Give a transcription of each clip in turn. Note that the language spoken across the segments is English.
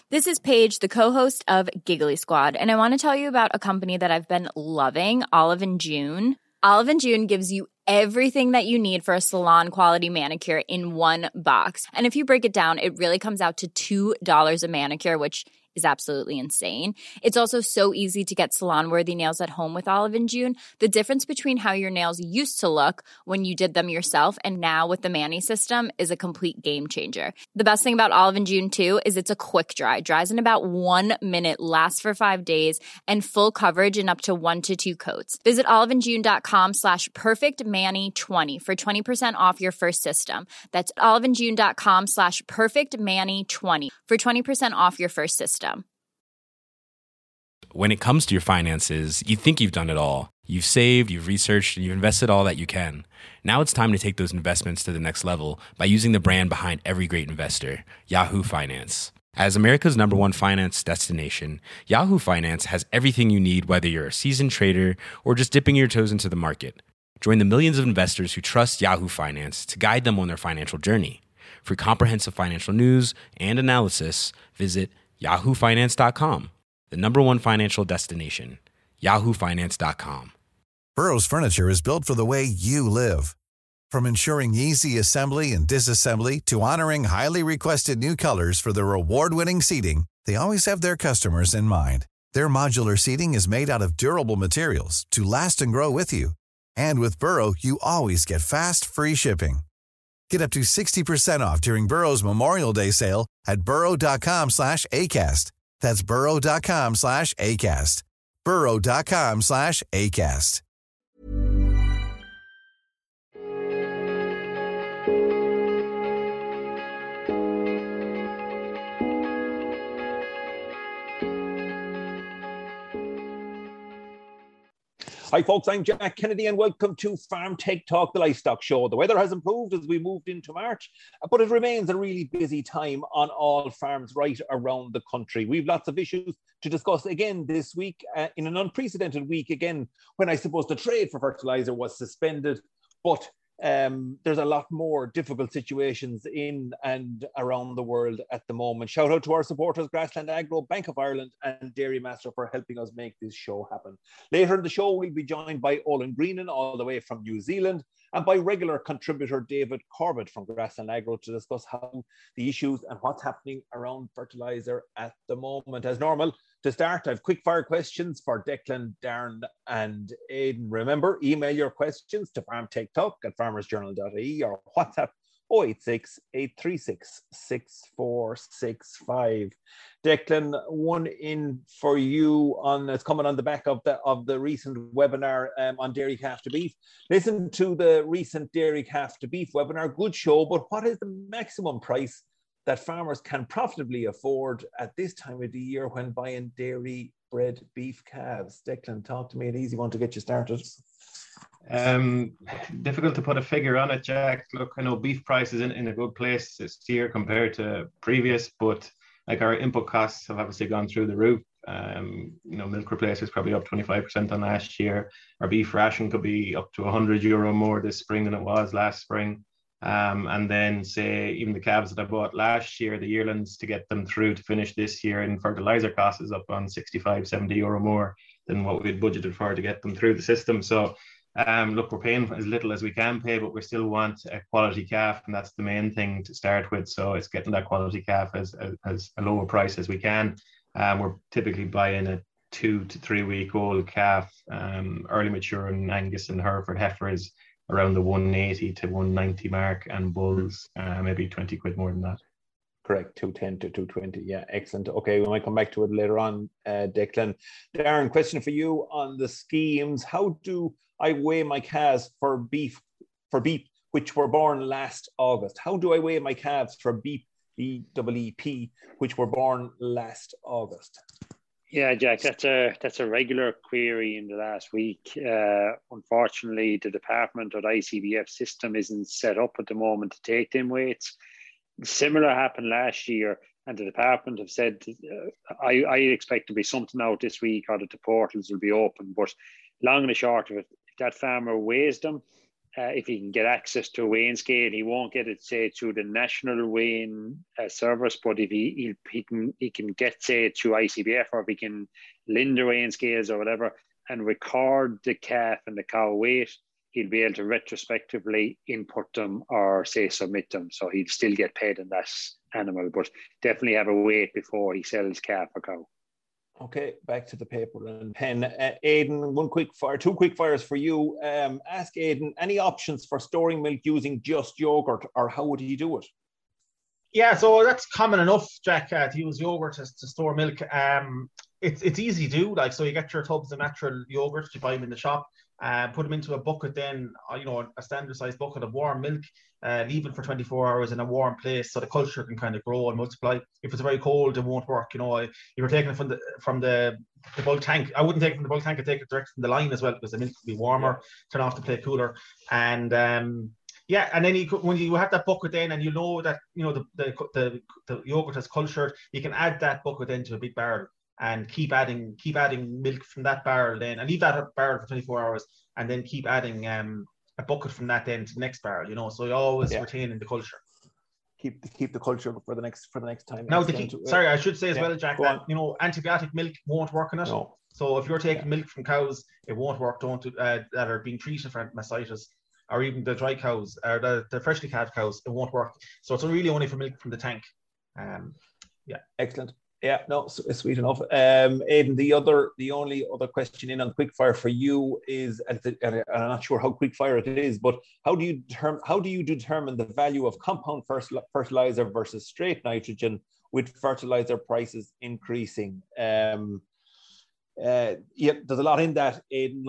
This is Paige, the co-host of Giggly Squad, and I want to tell you about a company that I've been loving, Olive and June. Olive and June gives you everything that you need for a salon-quality manicure in one box. And if you break it down, it really comes out to $2 a manicure, which is absolutely insane. It's also so easy to get salon-worthy nails at home with Olive and June. The difference between how your nails used to look when you did them yourself and now with the Mani system is a complete game changer. The best thing about Olive and June, too, is it's a quick dry. Dries in about 1 minute, lasts for 5 days, and full coverage in up to 1 to 2 coats. Visit oliveandjune.com/perfectmani20 for 20% off your first system. That's oliveandjune.com/perfectmani20 for 20% off your first system. When it comes to your finances, you think you've done it all. You've saved, you've researched, and you've invested all that you can. Now it's time to take those investments to the next level by using the brand behind every great investor, Yahoo Finance. As America's #1 finance destination, Yahoo Finance has everything you need, whether you're a seasoned trader or just dipping your toes into the market. Join the millions of investors who trust Yahoo Finance to guide them on their financial journey. For comprehensive financial news and analysis, visit yahoofinance.com. The #1 financial destination, yahoofinance.com. Burrow's furniture is built for the way you live. From ensuring easy assembly and disassembly to honoring highly requested new colors for their award-winning seating, they always have their customers in mind. Their modular seating is made out of durable materials to last and grow with you. And with Burrow, you always get fast, free shipping. Get up to 60% off during Burrow's Memorial Day sale at burrow.com/ACAST. That's burrow.com/ACAST. burrow.com/ACAST. Hi folks, I'm Jack Kennedy and welcome to Farm Tech Talk, the livestock show. The weather has improved as we moved into March, but it remains a really busy time on all farms right around the country. We've lots of issues to discuss again this week in an unprecedented week again when I suppose the trade for fertilizer was suspended, but there's a lot more difficult situations in and around the world at the moment. Shout out to our supporters, Grassland Agro, Bank of Ireland and Dairy Master for helping us make this show happen. Later in the show, we'll be joined by Olin Greenan all the way from New Zealand and by regular contributor David Corbett from Grassland Agro to discuss how the issues and what's happening around fertilizer at the moment. As normal, to start, I have quick fire questions for Declan, Darren and Aidan. Remember, email your questions to farmtechtalk@farmersjournal.ie or WhatsApp 086 836 6465. Declan, one in for you on it's coming on the back of the recent webinar on dairy calf to beef. Listen to the recent dairy calf to beef webinar. Good show, but what is the maximum price that farmers can profitably afford at this time of the year when buying dairy bred beef calves? Declan, talk to me, an easy one to get you started. Difficult to put a figure on it, Jack. Look, I know beef prices in a good place this year compared to previous, but like our input costs have obviously gone through the roof. Milk replacer is probably up 25% on last year. Our beef ration could be up to €100 more this spring than it was last spring. And then say even the calves that I bought last year, the yearlings, to get them through to finish this year in fertilizer costs is up on €65-70 more than what we had budgeted for to get them through the system. So look, we're paying as little as we can pay, but we still want a quality calf, and that's the main thing to start with. So it's getting that quality calf as a lower price as we can. We're typically buying a 2 to 3 week old calf, early maturing Angus and Hereford heifers around the 180 to 190 mark, and bulls maybe 20 quid more than that. Correct, 210 to 220. Yeah, excellent. Okay, we might come back to it later on, Declan. Darren, question for you on the schemes. How do I weigh my calves for beef which were born last August? How do I weigh my calves for beef, BEEP, which were born last August? Yeah, Jack, that's a regular query in the last week. Unfortunately, the department or the ICBF system isn't set up at the moment to take them weights. Similar happened last year, and the department have said, I expect to be something out this week, or that the portals will be open. But long and the short of it, if that farmer weighs them if he can get access to a weighing scale. He won't get it, say, through the national weighing service, but if he can get, say, through ICBF, or if he can lend the weighing scales or whatever and record the calf and the cow weight, he'll be able to retrospectively input them or, say, submit them. So he'll still get paid on that animal, but definitely have a weight before he sells calf or cow. Okay, back to the paper and pen. Aidan, two quick fires for you. Ask Aidan, any options for storing milk using just yogurt, or how would he do it? Yeah, so that's common enough, Jack, to use yogurt to store milk. It's easy to do. Like, so you get your tubs of natural yogurt, you buy them in the shop, put them into a bucket, then a standard sized bucket of warm milk. Leave it for 24 hours in a warm place so the culture can kind of grow and multiply. If it's very cold, it won't work. If you're taking it from the bulk tank, I wouldn't take it from the bulk tank. I'd take it direct from the line as well, because the milk will be warmer. Turn off the plate cooler, and and then when you have that bucket, then, and that the yogurt has cultured, you can add that bucket into a big barrel and keep adding milk from that barrel then, and leave that barrel for 24 hours, and then keep adding a bucket from that then to the next barrel, so you always retain in the culture. Keep the culture for the next time. Now, I should say as well, Jack, that antibiotic milk won't work in it. No. So if you're taking milk from cows, it won't work. That are being treated for mastitis, or even the dry cows or the freshly calved cows, it won't work. So it's really only for milk from the tank. Excellent. Yeah, no, sweet enough. Aidan, the only other question in on quickfire for you is, and I'm not sure how quickfire it is, but how do you determine the value of compound fertilizer versus straight nitrogen with fertilizer prices increasing? There's a lot in that, Aidan.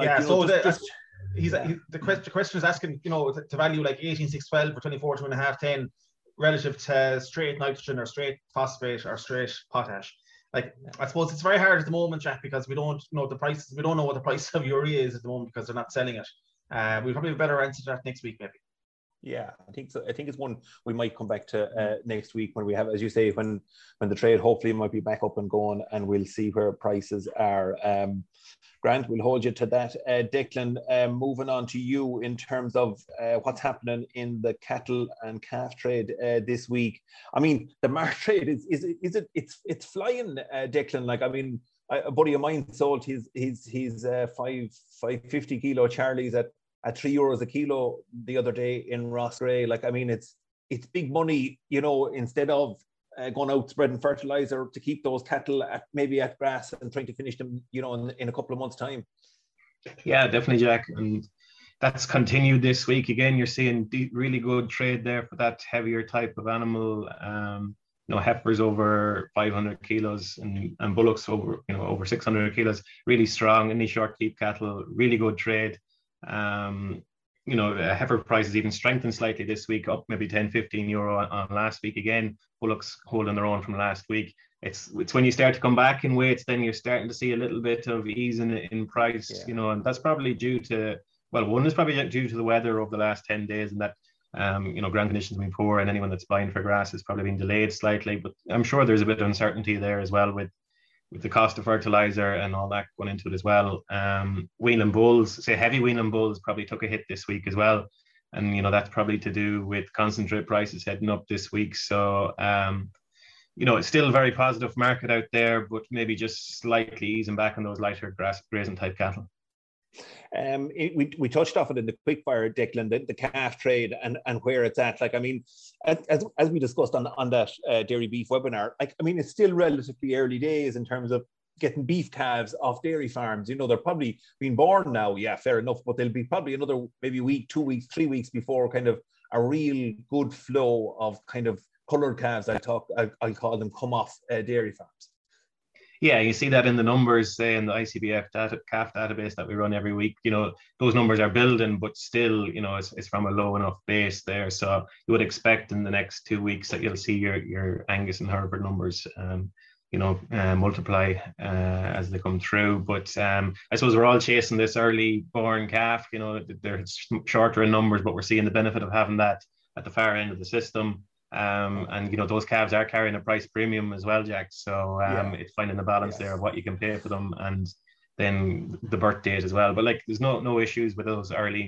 The question is asking, to value like 18,612 or 24,2.510 relative to straight nitrogen or straight phosphate or straight potash. Like, I suppose it's very hard at the moment, Jack, because we don't know the prices. We don't know what the price of urea is at the moment because they're not selling it. We'll probably have a better answer to that next week, maybe. Yeah, I think so. I think it's one we might come back to next week when we have, as you say, when the trade hopefully might be back up and going, and we'll see where prices are. Grant, we'll hold you to that. Declan, moving on to you in terms of what's happening in the cattle and calf trade this week. I mean, the March trade it's flying, Declan. Like, I mean, a buddy of mine sold his 550 kilo Charlies at €3 a kilo the other day in Rossgrey. Like, I mean, it's big money, instead of going out spreading fertilizer to keep those cattle at grass and trying to finish them, in a couple of months' time. Yeah, definitely, Jack. And that's continued this week. Again, you're seeing really good trade there for that heavier type of animal. Heifers over 500 kilos and bullocks over 600 kilos. Really strong. Any short keep cattle, really good trade. Heifer prices even strengthened slightly this week, up maybe 10-15 euro on last week. Again, bullocks holding their own from last week. It's when you start to come back in weights, then you're starting to see a little bit of ease in price, and that's probably due to, one is probably due to the weather over the last 10 days, and that ground conditions have been poor, and anyone that's buying for grass has probably been delayed slightly. But I'm sure there's a bit of uncertainty there as well with the cost of fertilizer and all that going into it as well. Wheeling bulls, heavy wheeling bulls probably took a hit this week as well. And, that's probably to do with concentrate prices heading up this week. So, it's still a very positive market out there, but maybe just slightly easing back on those lighter grass grazing type cattle. We touched off it in the quickfire, Declan, the calf trade and where it's at. Like, I mean, as we discussed on that dairy beef webinar, like, I mean, it's still relatively early days in terms of getting beef calves off dairy farms. They're probably being born now, yeah, fair enough, but they'll be probably another maybe week, 2 weeks, 3 weeks before kind of a real good flow of kind of coloured calves, I'll call them, come off dairy farms. Yeah, you see that in the numbers, say in the ICBF calf database that we run every week. Those numbers are building, but still, it's from a low enough base there. So you would expect in the next 2 weeks that you'll see your Angus and Hereford numbers, multiply as they come through. But I suppose we're all chasing this early born calf. They're shorter in numbers, but we're seeing the benefit of having that at the far end of the system. And those calves are carrying a price premium as well, Jack. So it's finding the balance there of what you can pay for them, and then the birth date as well. But like, there's no issues with those early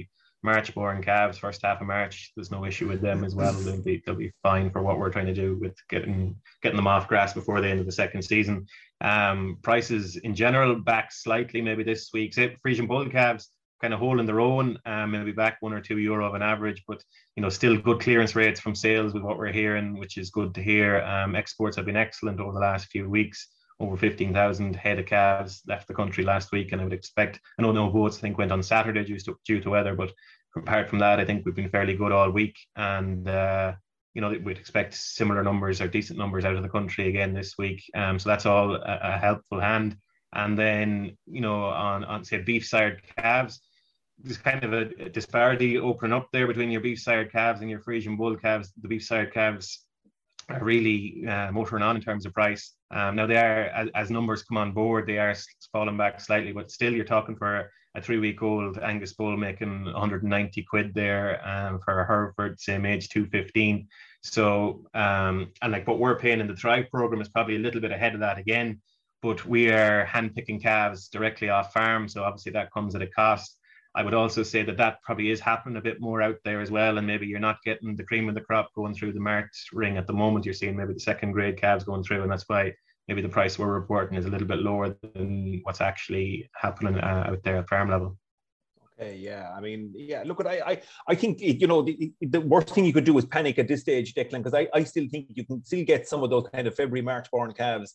March born calves, first half of March, there's no issue with them as well. They'll be fine for what we're trying to do with getting them off grass before the end of the second season. Prices in general back slightly maybe this week. Say Frisian bull calves kind of holding their own, maybe back €1 or €2 of an average, but still good clearance rates from sales with what we're hearing, which is good to hear. Exports have been excellent over the last few weeks. Over 15,000 head of calves left the country last week, and I would expect, I know no boats I think went on Saturday due to weather, but apart from that, I think we've been fairly good all week, and we'd expect similar numbers or decent numbers out of the country again this week. So that's all a helpful hand. And then on say beef sired calves, there's kind of a disparity opening up there between your beef sired calves and your Frisian bull calves. The beef sired calves are really motoring on in terms of price. Now they are, as numbers come on board, they are falling back slightly, but still you're talking for a 3-week-old Angus bull making 190 quid there, for a Hereford, same age, 215. So, what we're paying in the Thrive program is probably a little bit ahead of that again, but we are hand-picking calves directly off farm, so obviously that comes at a cost. I would also say that probably is happening a bit more out there as well, and maybe you're not getting the cream of the crop going through the marked ring at the moment. You're seeing maybe the second grade calves going through, and that's why maybe the price we're reporting is a little bit lower than what's actually happening out there at farm level. Okay, yeah. I mean, yeah, look, I think, the worst thing you could do is panic at this stage, Declan, because I still think you can still get some of those kind of February, March born calves.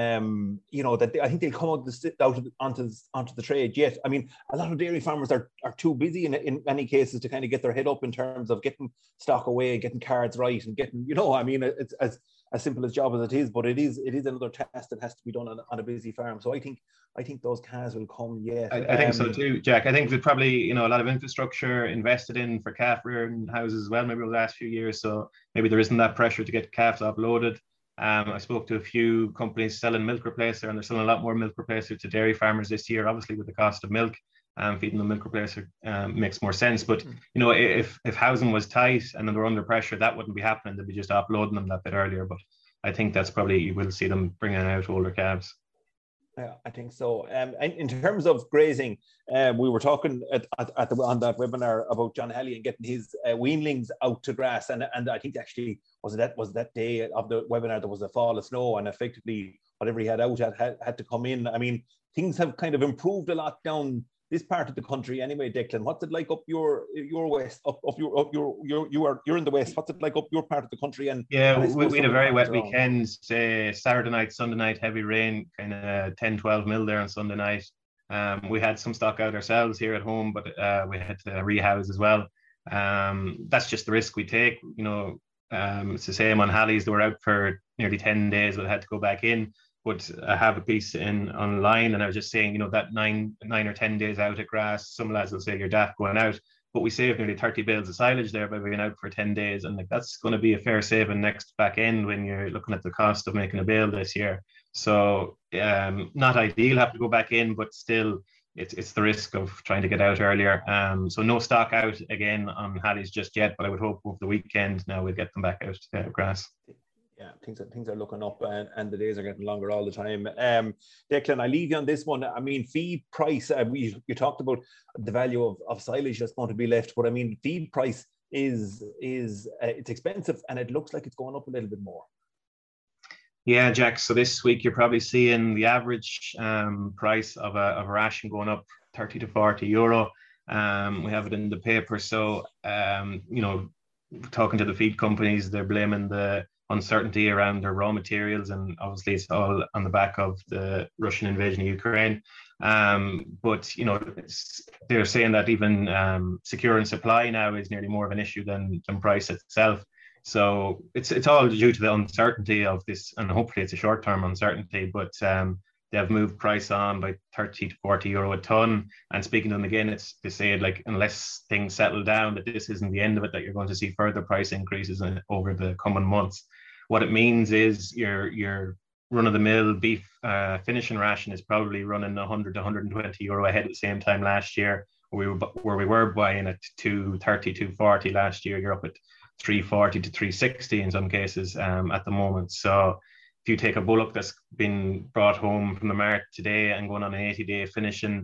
That I think they'll come out onto the trade yet. I mean, a lot of dairy farmers are too busy in many cases to kind of get their head up in terms of getting stock away, getting cards right, and getting, it's as simple a job as it is, but it is another task that has to be done on a busy farm. So I think those calves will come yet. I think so too, Jack. I think there's probably a lot of infrastructure invested in for calf rearing houses as well, maybe over the last few years. So maybe there isn't that pressure to get calves offloaded. I spoke to a few companies selling milk replacer, and they're selling a lot more milk replacer to dairy farmers this year, obviously with the cost of milk. Feeding them milk replacer makes more sense. But, if housing was tight and then they're under pressure, that wouldn't be happening. They'd be just offloading them that bit earlier. But I think that's probably, you will see them bringing out older calves. Yeah, I think so. And in terms of grazing, we were talking on that webinar about John Halley and getting his weanlings out to grass. And I think actually was that day of the webinar there was a fall of snow, and effectively whatever he had out had to come in. I mean, things have kind of improved a lot down this part of the country anyway. Declan, what's it like up your west? You're in the west. What's it like up your part of the country? And we had a very wet weekend. Say Saturday night, Sunday night, heavy rain, kind of 10-12 mil there on Sunday night. We had some stock out ourselves here at home, but we had to rehouse as well. That's just the risk we take. It's the same on Halley's. They were out for nearly 10 days, but had to go back in. But I have a piece online, and I was just saying, that 9 or 10 days out at grass, some lads will say you're daft going out, but we saved nearly 30 bales of silage there by being out for 10 days. And that's going to be a fair saving next back end when you're looking at the cost of making a bale this year. So not ideal, have to go back in, but still it's the risk of trying to get out earlier. So no stock out again on Halley's just yet, but I would hope over the weekend now we'll get them back out to grass. Yeah, things are looking up, and the days are getting longer all the time. Declan, I leave you on this one. I mean, feed price. You talked about the value of silage that's going to be left, but I mean, feed price is it's expensive, and it looks like it's going up a little bit more. Yeah, Jack. So this week you're probably seeing the average price of a ration going up 30 to 40 euro. We have it in the paper. So talking to the feed companies, they're blaming the uncertainty around their raw materials, and obviously it's all on the back of the Russian invasion of Ukraine. But they're saying that even securing supply now is nearly more of an issue than price itself. So it's all due to the uncertainty of this, and hopefully it's a short-term uncertainty. But they have moved price on by 30 to 40 euro a ton. And speaking to them again, they say unless things settle down, that this isn't the end of it, that you're going to see further price increases over the coming months. What it means is your run-of-the-mill beef finishing ration is probably running 100 to 120 euro ahead at the same time last year, where we were buying at 230, 240 last year. You're up at 340 to 360 in some cases at the moment. So if you take a bullock that's been brought home from the mart today and going on an 80-day finishing,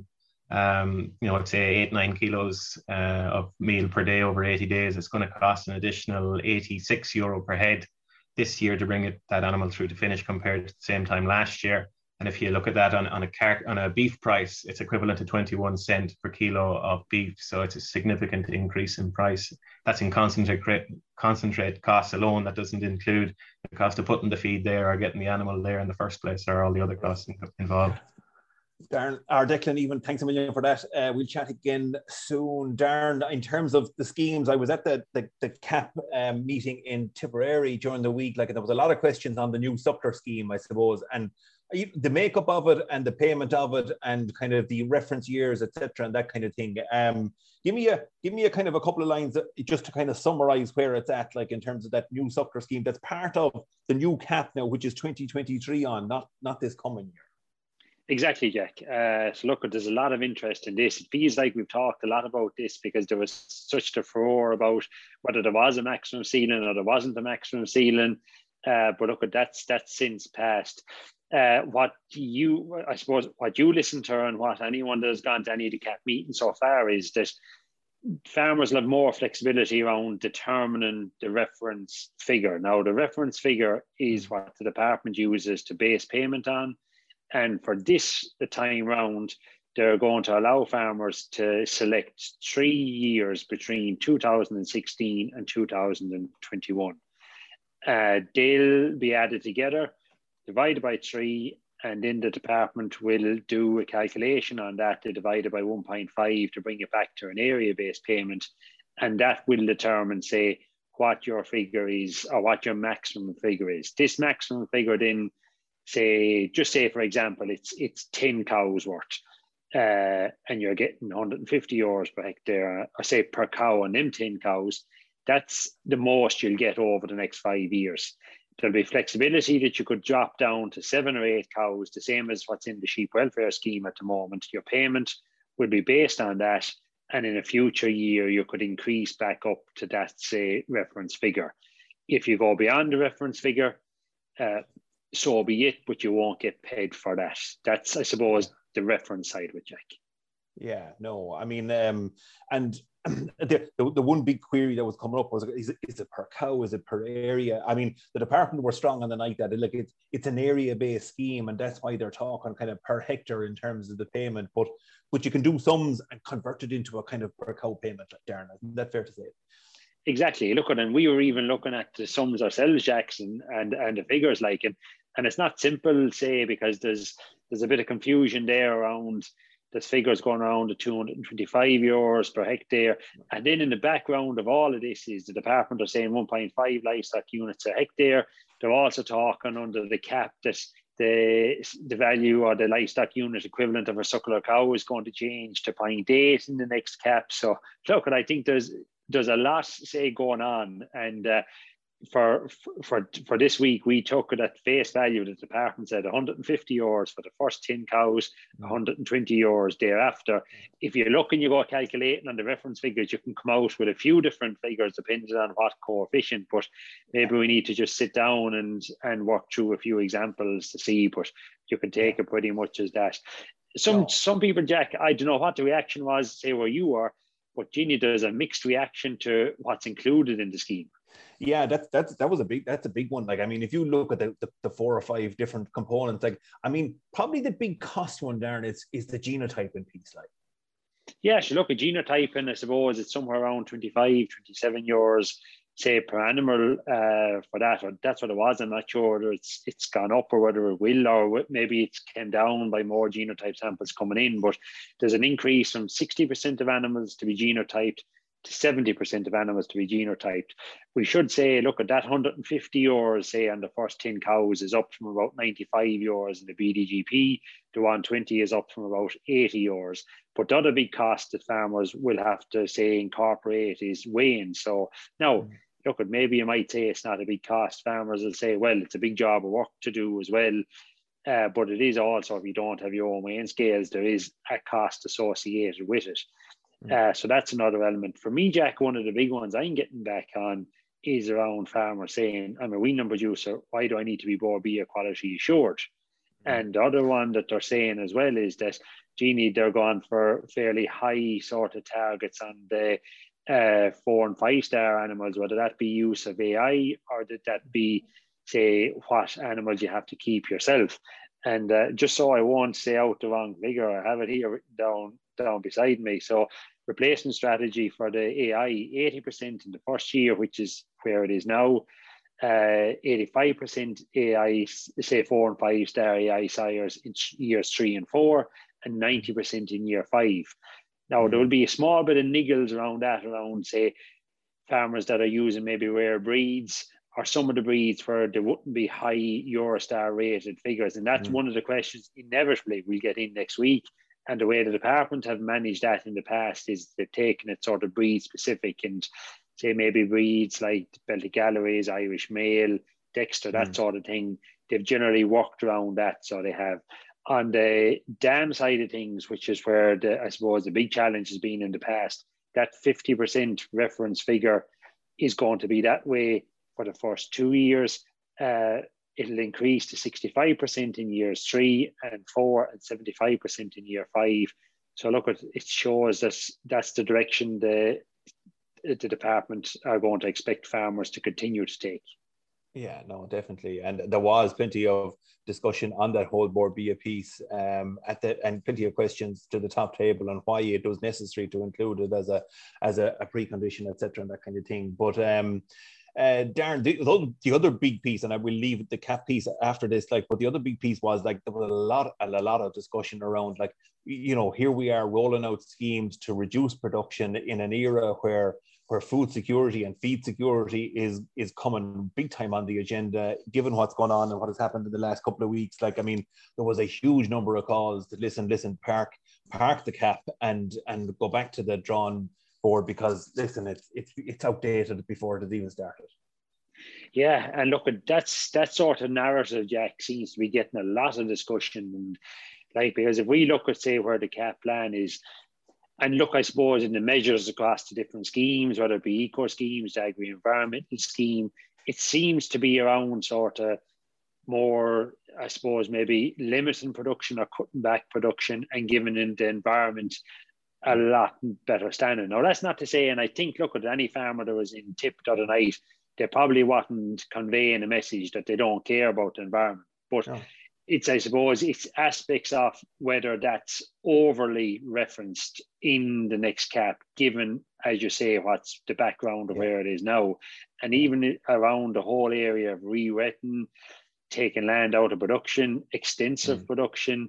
let's say 8-9 kilos of meal per day over 80 days, it's going to cost an additional €86 per head this year to bring that animal through to finish compared to the same time last year. And if you look at that on a beef price, it's equivalent to 21 cents per kilo of beef. So it's a significant increase in price. That's in concentrate costs alone. That doesn't include the cost of putting the feed there or getting the animal there in the first place, or all the other costs involved. Darren, or Declan, even thanks a million for that. We'll chat again soon. Darren, in terms of the schemes, I was at the CAP meeting in Tipperary during the week. Like, there was a lot of questions on the new suckler scheme, I suppose, and the makeup of it and the payment of it and kind of the reference years, etc., and that kind of thing. Give me a kind of a couple of lines just to kind of summarize where it's at, like in terms of that new suckler scheme that's part of the new CAP now, which is 2023 on, not this coming year. Exactly, Jack. So look, there's a lot of interest in this. It feels like we've talked a lot about this because there was such a furore about whether there was a maximum ceiling or there wasn't a maximum ceiling. But look, that's since passed. What you listen to and what anyone that has gone to any of the CAP meetings so far is that farmers will have more flexibility around determining the reference figure. Now, the reference figure is what the department uses to base payment on. And for this time round, they're going to allow farmers to select 3 years between 2016 and 2021. They'll be added together, divided by 3, and then the department will do a calculation on that. They divide it by 1.5 to bring it back to an area-based payment. And that will determine, say, what your figure is or what your maximum figure is. This maximum figure then, say for example, it's 10 cows worth, and you're getting €150 per hectare, or say per cow on them 10 cows. That's the most you'll get over the next 5 years. There'll be flexibility that you could drop down to 7 or 8 cows, the same as what's in the sheep welfare scheme at the moment. Your payment will be based on that, and in a future year you could increase back up to that, say, reference figure. If you go beyond the reference figure, so be it, but you won't get paid for that. That's, I suppose, the reference side with Jack. Yeah, no, I mean, and the one big query that was coming up was, is it per cow? Is it per area? I mean, the department were strong on the night that it's an area-based scheme, and that's why they're talking kind of per hectare in terms of the payment. But you can do sums and convert it into a kind of per cow payment, Darren. Isn't that fair to say? Exactly. Look, and we were even looking at the sums ourselves, Jackson, and the figures like it. And it's not simple, say, because there's a bit of confusion there around. There's figures going around the €225 per hectare. And then in the background of all of this is the department are saying 1.5 livestock units a hectare. They're also talking under the CAP that the value or the livestock unit equivalent of a suckler cow is going to change to 0.8 in the next CAP. So look, I think there's a lot, say, going on. And for this week, we took it at face value. The department said €150 for the first 10 cows, €120 thereafter. If you look and you go calculating on the reference figures, you can come out with a few different figures depending on what coefficient, but maybe we need to just sit down and work through a few examples to see, but you can take it pretty much as that. Some people, Jack, I don't know what the reaction was, say where you are, but Genie, there's a mixed reaction to what's included in the scheme. Yeah, that's a big one. Like, I mean, if you look at the 4 or 5 different components, like, I mean, probably the big cost one, Darren, is the genotyping piece. Like, yeah, so look at genotyping, I suppose it's somewhere around 25, 27 euros, say, per animal for that, or that's what it was. I'm not sure whether it's gone up or whether it will, or maybe it's came down by more genotype samples coming in. But there's an increase from 60% of animals to be genotyped to 70% of animals to be genotyped. We should say, look at that €150, say, on the first 10 cows is up from about €95 in the BDGP. The 120 is up from about €80. But the other big cost that farmers will have to, say, incorporate is weighing. So now, look, maybe you might say it's not a big cost. Farmers will say, well, it's a big job of work to do as well. But it is also, if you don't have your own weighing scales, there is a cost associated with it. So that's another element. For me, Jack, one of the big ones I'm getting back on is around farmers saying, I'm a wean number producer, why do I need to be Board B quality assured? And the other one that they're saying as well is that Genie, they're going for fairly high sort of targets on the 4 and 5 star animals, whether that be use of AI or that be, say, what animals you have to keep yourself. And just so I won't say out the wrong figure, I have it here written down beside me. So replacement strategy for the AI, 80% in the first year, which is where it is now. 85% AI, say 4 and 5 star AI sires in years 3 and 4, and 90% in year 5. Now, there will be a small bit of niggles around that, around, say, farmers that are using maybe rare breeds, or some of the breeds where there wouldn't be high Eurostar rated figures. And that's one of the questions inevitably we'll get in next week. And the way the department have managed that in the past is they've taken it sort of breed specific, and say maybe breeds like Belted Galloways, Irish Mail, Dexter, that sort of thing. They've generally worked around that. So they have. On the dam side of things, which is where I suppose the big challenge has been in the past, that 50% reference figure is going to be that way for the first 2 years. It'll increase to 65% in years 3 and 4 and 75% in year 5. So look, it shows that that's the direction the department are going to expect farmers to continue to take. Yeah, no, definitely. And there was plenty of discussion on that whole board be a piece and plenty of questions to the top table on why it was necessary to include it as a precondition, etc., and that kind of thing. But Darren, the other big piece, and I will leave the cap piece after this, but the other big piece was there was a lot of discussion around, here we are rolling out schemes to reduce production in an era where food security and feed security is coming big time on the agenda, given what's gone on and what has happened in the last couple of weeks. There was a huge number of calls to listen, park the cap and go back to the drawing board, because listen, it's outdated before it has even started. Yeah, and look, that sort of narrative, Jack, seems to be getting a lot of discussion, and because if we look at, say, where the cap plan is, and look, I suppose, in the measures across the different schemes, whether it be eco schemes, the agri-environmental scheme, it seems to be around sort of more, I suppose, maybe limiting production or cutting back production and giving in the environment a lot better standing. Now, that's not to say, and I think, look, at any farmer that was in Tip the other night, they probably wasn't conveying a message that they don't care about the environment. But it's, I suppose, it's aspects of whether that's overly referenced in the next cap, given, as you say, what's the background of where it is now. And even around the whole area of re-wetting, taking land out of production, extensive production,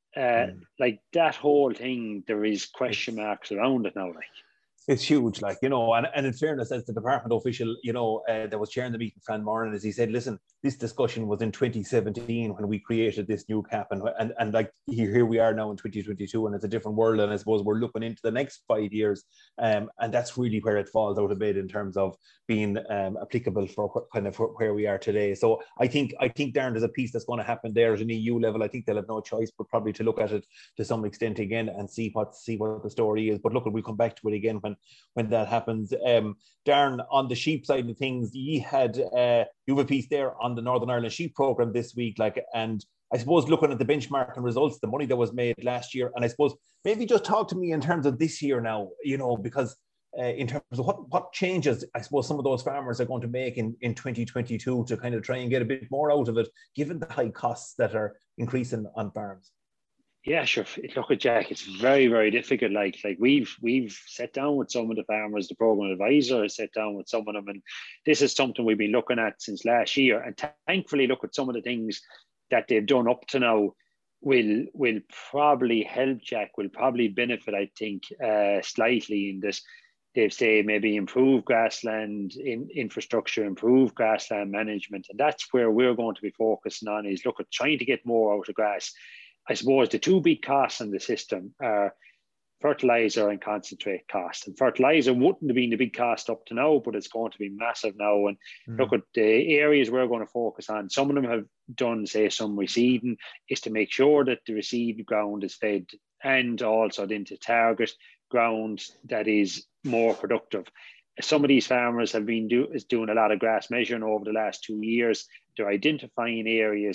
that whole thing, there is question marks around it now. It's huge, and in fairness, as the department official, that was chairing the meeting, Fran Moran, as he said, listen, this discussion was in 2017 when we created this new cap, and here we are now in 2022, and it's a different world, and I suppose we're looking into the next 5 years, and that's really where it falls out of bed in terms of being applicable for kind of where we are today. So I think Darren, there's a piece that's going to happen there at an EU level. I think they'll have no choice but probably to look at it to some extent again and see what the story is. But look, we'll come back to it again when that happens. Darren, on the sheep side of things, you have a piece there on the Northern Ireland Sheep Programme this week, and I suppose looking at the benchmark and results, the money that was made last year, and I suppose maybe just talk to me in terms of this year now, because in terms of what changes, I suppose, some of those farmers are going to make in 2022 to kind of try and get a bit more out of it, given the high costs that are increasing on farms. Yeah, sure. Look at Jack. It's very, very difficult. We've sat down with some of the farmers. The program advisor has sat down with some of them, and this is something we've been looking at since last year. And thankfully, look at some of the things that they've done up to now will probably help, Jack. Will probably benefit, I think, slightly in this. They've say maybe improve grassland infrastructure, improve grassland management, and that's where we're going to be focusing on. Is look at trying to get more out of grass. I suppose the two big costs in the system are fertilizer and concentrate cost. And fertilizer wouldn't have been the big cost up to now, but it's going to be massive now. And look at the areas we're going to focus on. Some of them have done, say, some reseeding, is to make sure that the reseeded ground is fed, and also then to target ground that is more productive. Some of these farmers have been doing a lot of grass measuring over the last 2 years. They're identifying areas,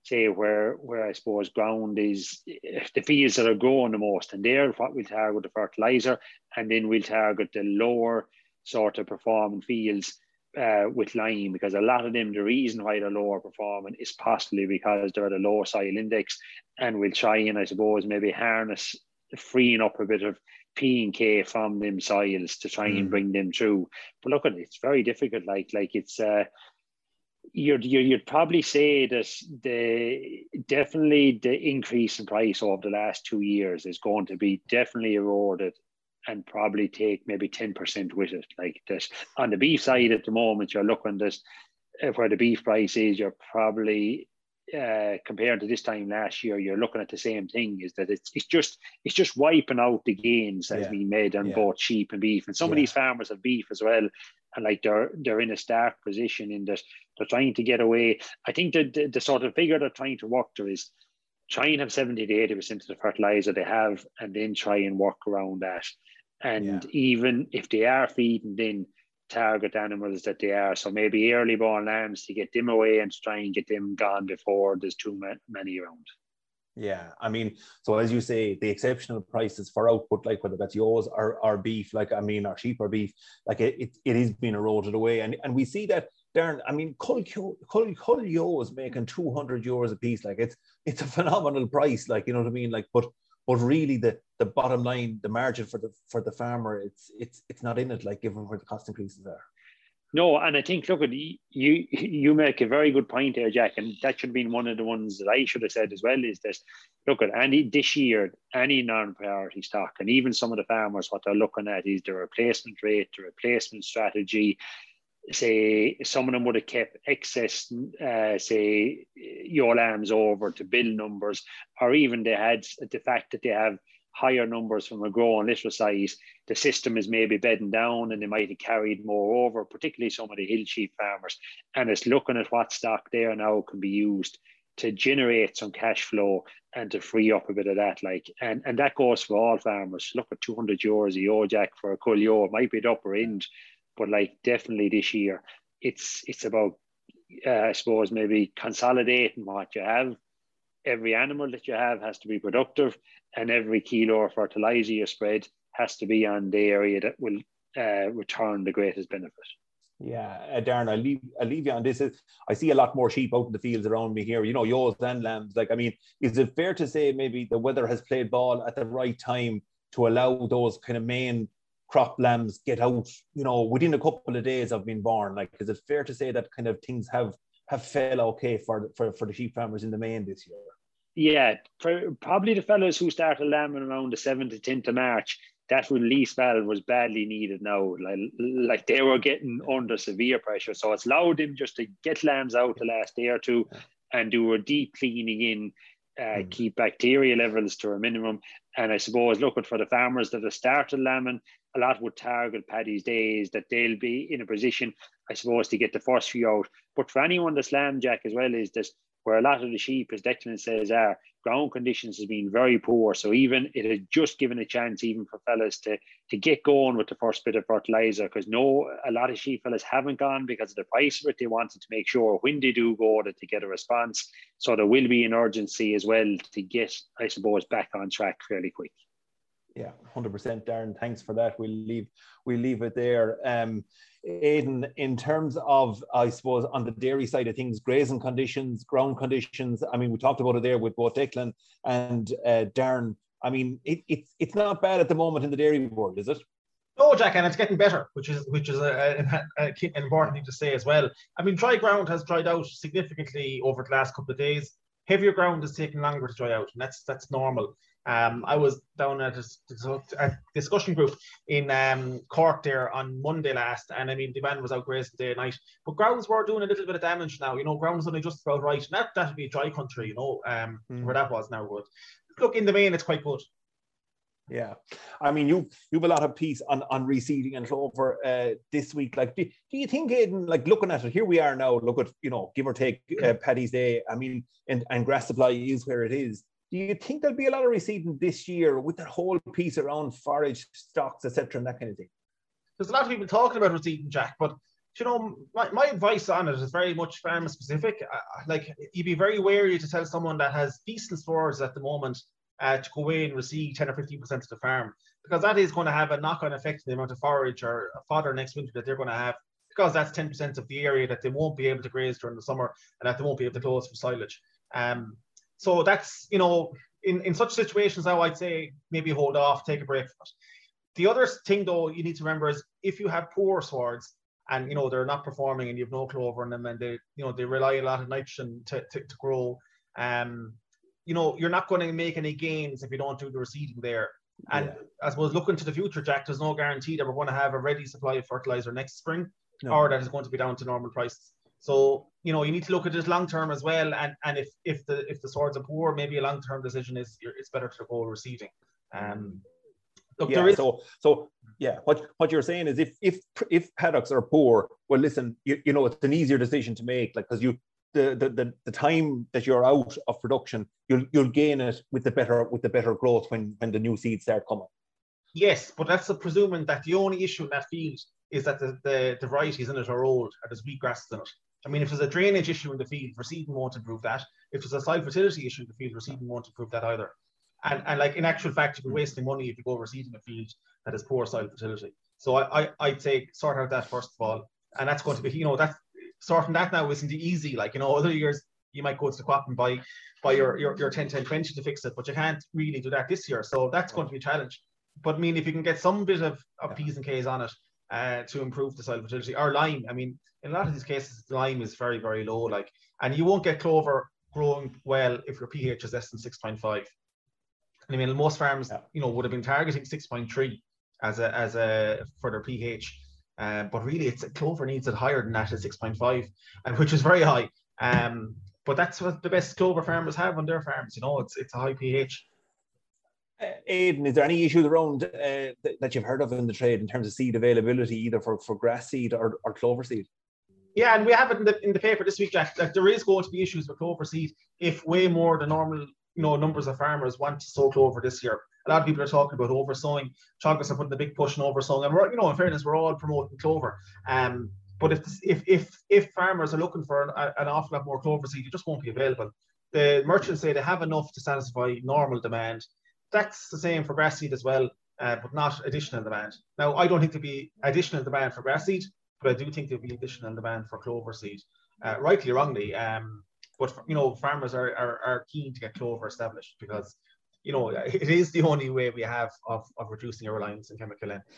say where I suppose ground is the fields that are growing the most, and there what we'll target the fertilizer, and then we'll target the lower sort of performing fields with lime, because a lot of them, the reason why they're lower performing is possibly because they're at a lower soil index, and we'll try and I suppose maybe harness freeing up a bit of P and K from them soils to try and bring them through. But look, it's very difficult. Like it's you'd probably say that definitely the increase in price over the last 2 years is going to be definitely eroded, and probably take maybe 10% with it. Like this on the beef side at the moment, you're looking at where the beef price is, you're probably compared to this time last year, you're looking at the same thing, is that it's just wiping out the gains that has been made on both sheep and beef. And some of these farmers have beef as well, and like they're in a stark position in that they're trying to get away. I think that the sort of figure they're trying to work to is try and have 70 to 80% of the fertilizer they have, and then try and work around that. And even if they are feeding, then target animals that they are. So maybe early born lambs to get them away and try and get them gone before there's too many around. Yeah, I mean, so as you say, the exceptional prices for output, like whether that's yours or beef, like I mean, or sheep or beef, like it is being eroded away, and we see that. Darren, I mean, Cull Yo is making €200 a piece. Like it's a phenomenal price. Like, you know what I mean? Like, but really the bottom line, the margin for the farmer, it's not in it. Like, given where the cost increases are. No, and I think, look, you make a very good point there, Jack, and that should have been one of the ones that I should have said as well, is that, look, at this year, any non-priority stock, and even some of the farmers, what they're looking at is the replacement rate, the replacement strategy. Say some of them would have kept excess, say, your lambs over to build numbers, or even they had the fact that they have higher numbers from a growing litter size. The system is maybe bedding down, and they might have carried more over, particularly some of the hill sheep farmers. And it's looking at what stock there now can be used to generate some cash flow and to free up a bit of that. Like, and that goes for all farmers. Look at €200 a year, Jack, for a Cull Yo. It might be the upper end. But like definitely this year, it's about, I suppose, maybe consolidating what you have. Every animal that you have has to be productive, and every kilo of fertilizer you spread has to be on the area that will return the greatest benefit. Yeah, Darren, I'll leave you on this. I see a lot more sheep out in the fields around me here, you know, yos and lambs. Like, I mean, is it fair to say maybe the weather has played ball at the right time to allow those kind of main crop lambs get out, you know, within a couple of days of being born? Like, is it fair to say that kind of things have fell okay for the sheep farmers in the main this year? Yeah, probably the fellows who started lambing around the 7th to 10th of March, that release valve was badly needed now. Like they were getting under severe pressure. So it's allowed them just to get lambs out the last day or two and do a deep cleaning in, keep bacteria levels to a minimum. And I suppose, looking for the farmers that have started lambing, a lot would target Paddy's days, that they'll be in a position, I suppose, to get the first few out. But for anyone that's lamb, Jack, as well, is this where a lot of the sheep, as Declan says, are ground conditions has been very poor. So even it had just given a chance even for fellas to get going with the first bit of fertilizer, because a lot of sheep fellas haven't gone because of the price of it. They wanted to make sure when they do go to get a response. So there will be an urgency as well to get, I suppose, back on track fairly quick. Yeah, 100%, Darren. Thanks for that. We'll leave it there. Aidan, in terms of, I suppose, on the dairy side of things, grazing conditions, ground conditions, I mean, we talked about it there with both Declan and Darren. I mean, it's not bad at the moment in the dairy world, is it? No, Jack, and it's getting better, which is an important thing to say as well. I mean, dry ground has dried out significantly over the last couple of days. Heavier ground is taking longer to dry out, and that's normal. I was down at a discussion group in Cork there on Monday last, and I mean, the man was out grazing day and night, but grounds were doing a little bit of damage now. You know, grounds only just about right, and that'd be a dry country, you know, where that was now. But look, in the main, it's quite good. Yeah, I mean, you've a lot of piece on reseeding and clover this week. Like, do you think, Aidan, like looking at it, here we are now, look at, you know, give or take Paddy's Day, I mean, and grass supply is where it is. Do you think there'll be a lot of reseeding this year with that whole piece around forage stocks, etc., and that kind of thing? There's a lot of people talking about reseeding, Jack, but you know, my advice on it is very much farm specific. Like, you'd be very wary to tell someone that has decent stores at the moment to go away and receive 10 or 15% of the farm, because that is going to have a knock-on effect on the amount of forage or fodder next winter that they're going to have, because that's 10% of the area that they won't be able to graze during the summer and that they won't be able to close for silage. So that's, you know, in such situations now, I'd say maybe hold off, take a break from it. The other thing, though, you need to remember is if you have poor swords and, you know, they're not performing and you have no clover in them and they, you know, they rely a lot of nitrogen to grow, you know, you're not going to make any gains if you don't do the reseeding there. And I suppose looking to the future, Jack, there's no guarantee that we're going to have a ready supply of fertilizer next spring, or that is going to be down to normal prices. So, you know, you need to look at this long term as well. And if the swords are poor, maybe a long term decision is it's better to go reseeding. Look, what you're saying is if paddocks are poor, well, listen, you know, it's an easier decision to make, like, because the time that you're out of production, you'll gain it with the better growth when the new seeds start coming. Yes, but that's presuming that the only issue in that field is that the varieties in it are old or there's wheatgrasses in it. I mean, if there's a drainage issue in the field, reseeding won't improve that. If there's a soil fertility issue in the field, reseeding won't improve that either. And like, in actual fact, you'd be wasting money if you go reseeding a field that has poor soil fertility. So I'd say sort out that first of all. And that's going to be, you know, that's sorting that now isn't easy. Like, you know, other years you might go to the co-op and buy your 10-10-20 to fix it, but you can't really do that this year. So that's going to be a challenge. But I mean, if you can get some bit of P's and K's on it to improve the soil fertility, or lime, I mean, in a lot of these cases, lime is very, very low. Like, and you won't get clover growing well if your pH is less than 6.5. I mean, most farms, you know, would have been targeting 6.3 as a for their pH, but really, clover needs it higher than that at 6.5, and which is very high. But that's what the best clover farmers have on their farms. You know, it's a high pH. Aidan, is there any issues around that you've heard of in the trade in terms of seed availability, either for grass seed or clover seed? Yeah, and we have it in the paper this week, Jack. Like, there is going to be issues with clover seed if way more than normal, you know, numbers of farmers want to sow clover this year. A lot of people are talking about oversowing. Chocolates are putting a big push on oversowing, and we're, you know, in fairness, we're all promoting clover. But if farmers are looking for an awful lot more clover seed, it just won't be available. The merchants say they have enough to satisfy normal demand. That's the same for grass seed as well, but not additional demand. Now, I don't think there'll be additional demand for grass seed, but I do think there'll be additional demand for clover seed, rightly or wrongly. But you know, farmers are keen to get clover established because, you know, it is the only way we have of reducing our reliance on chemical N.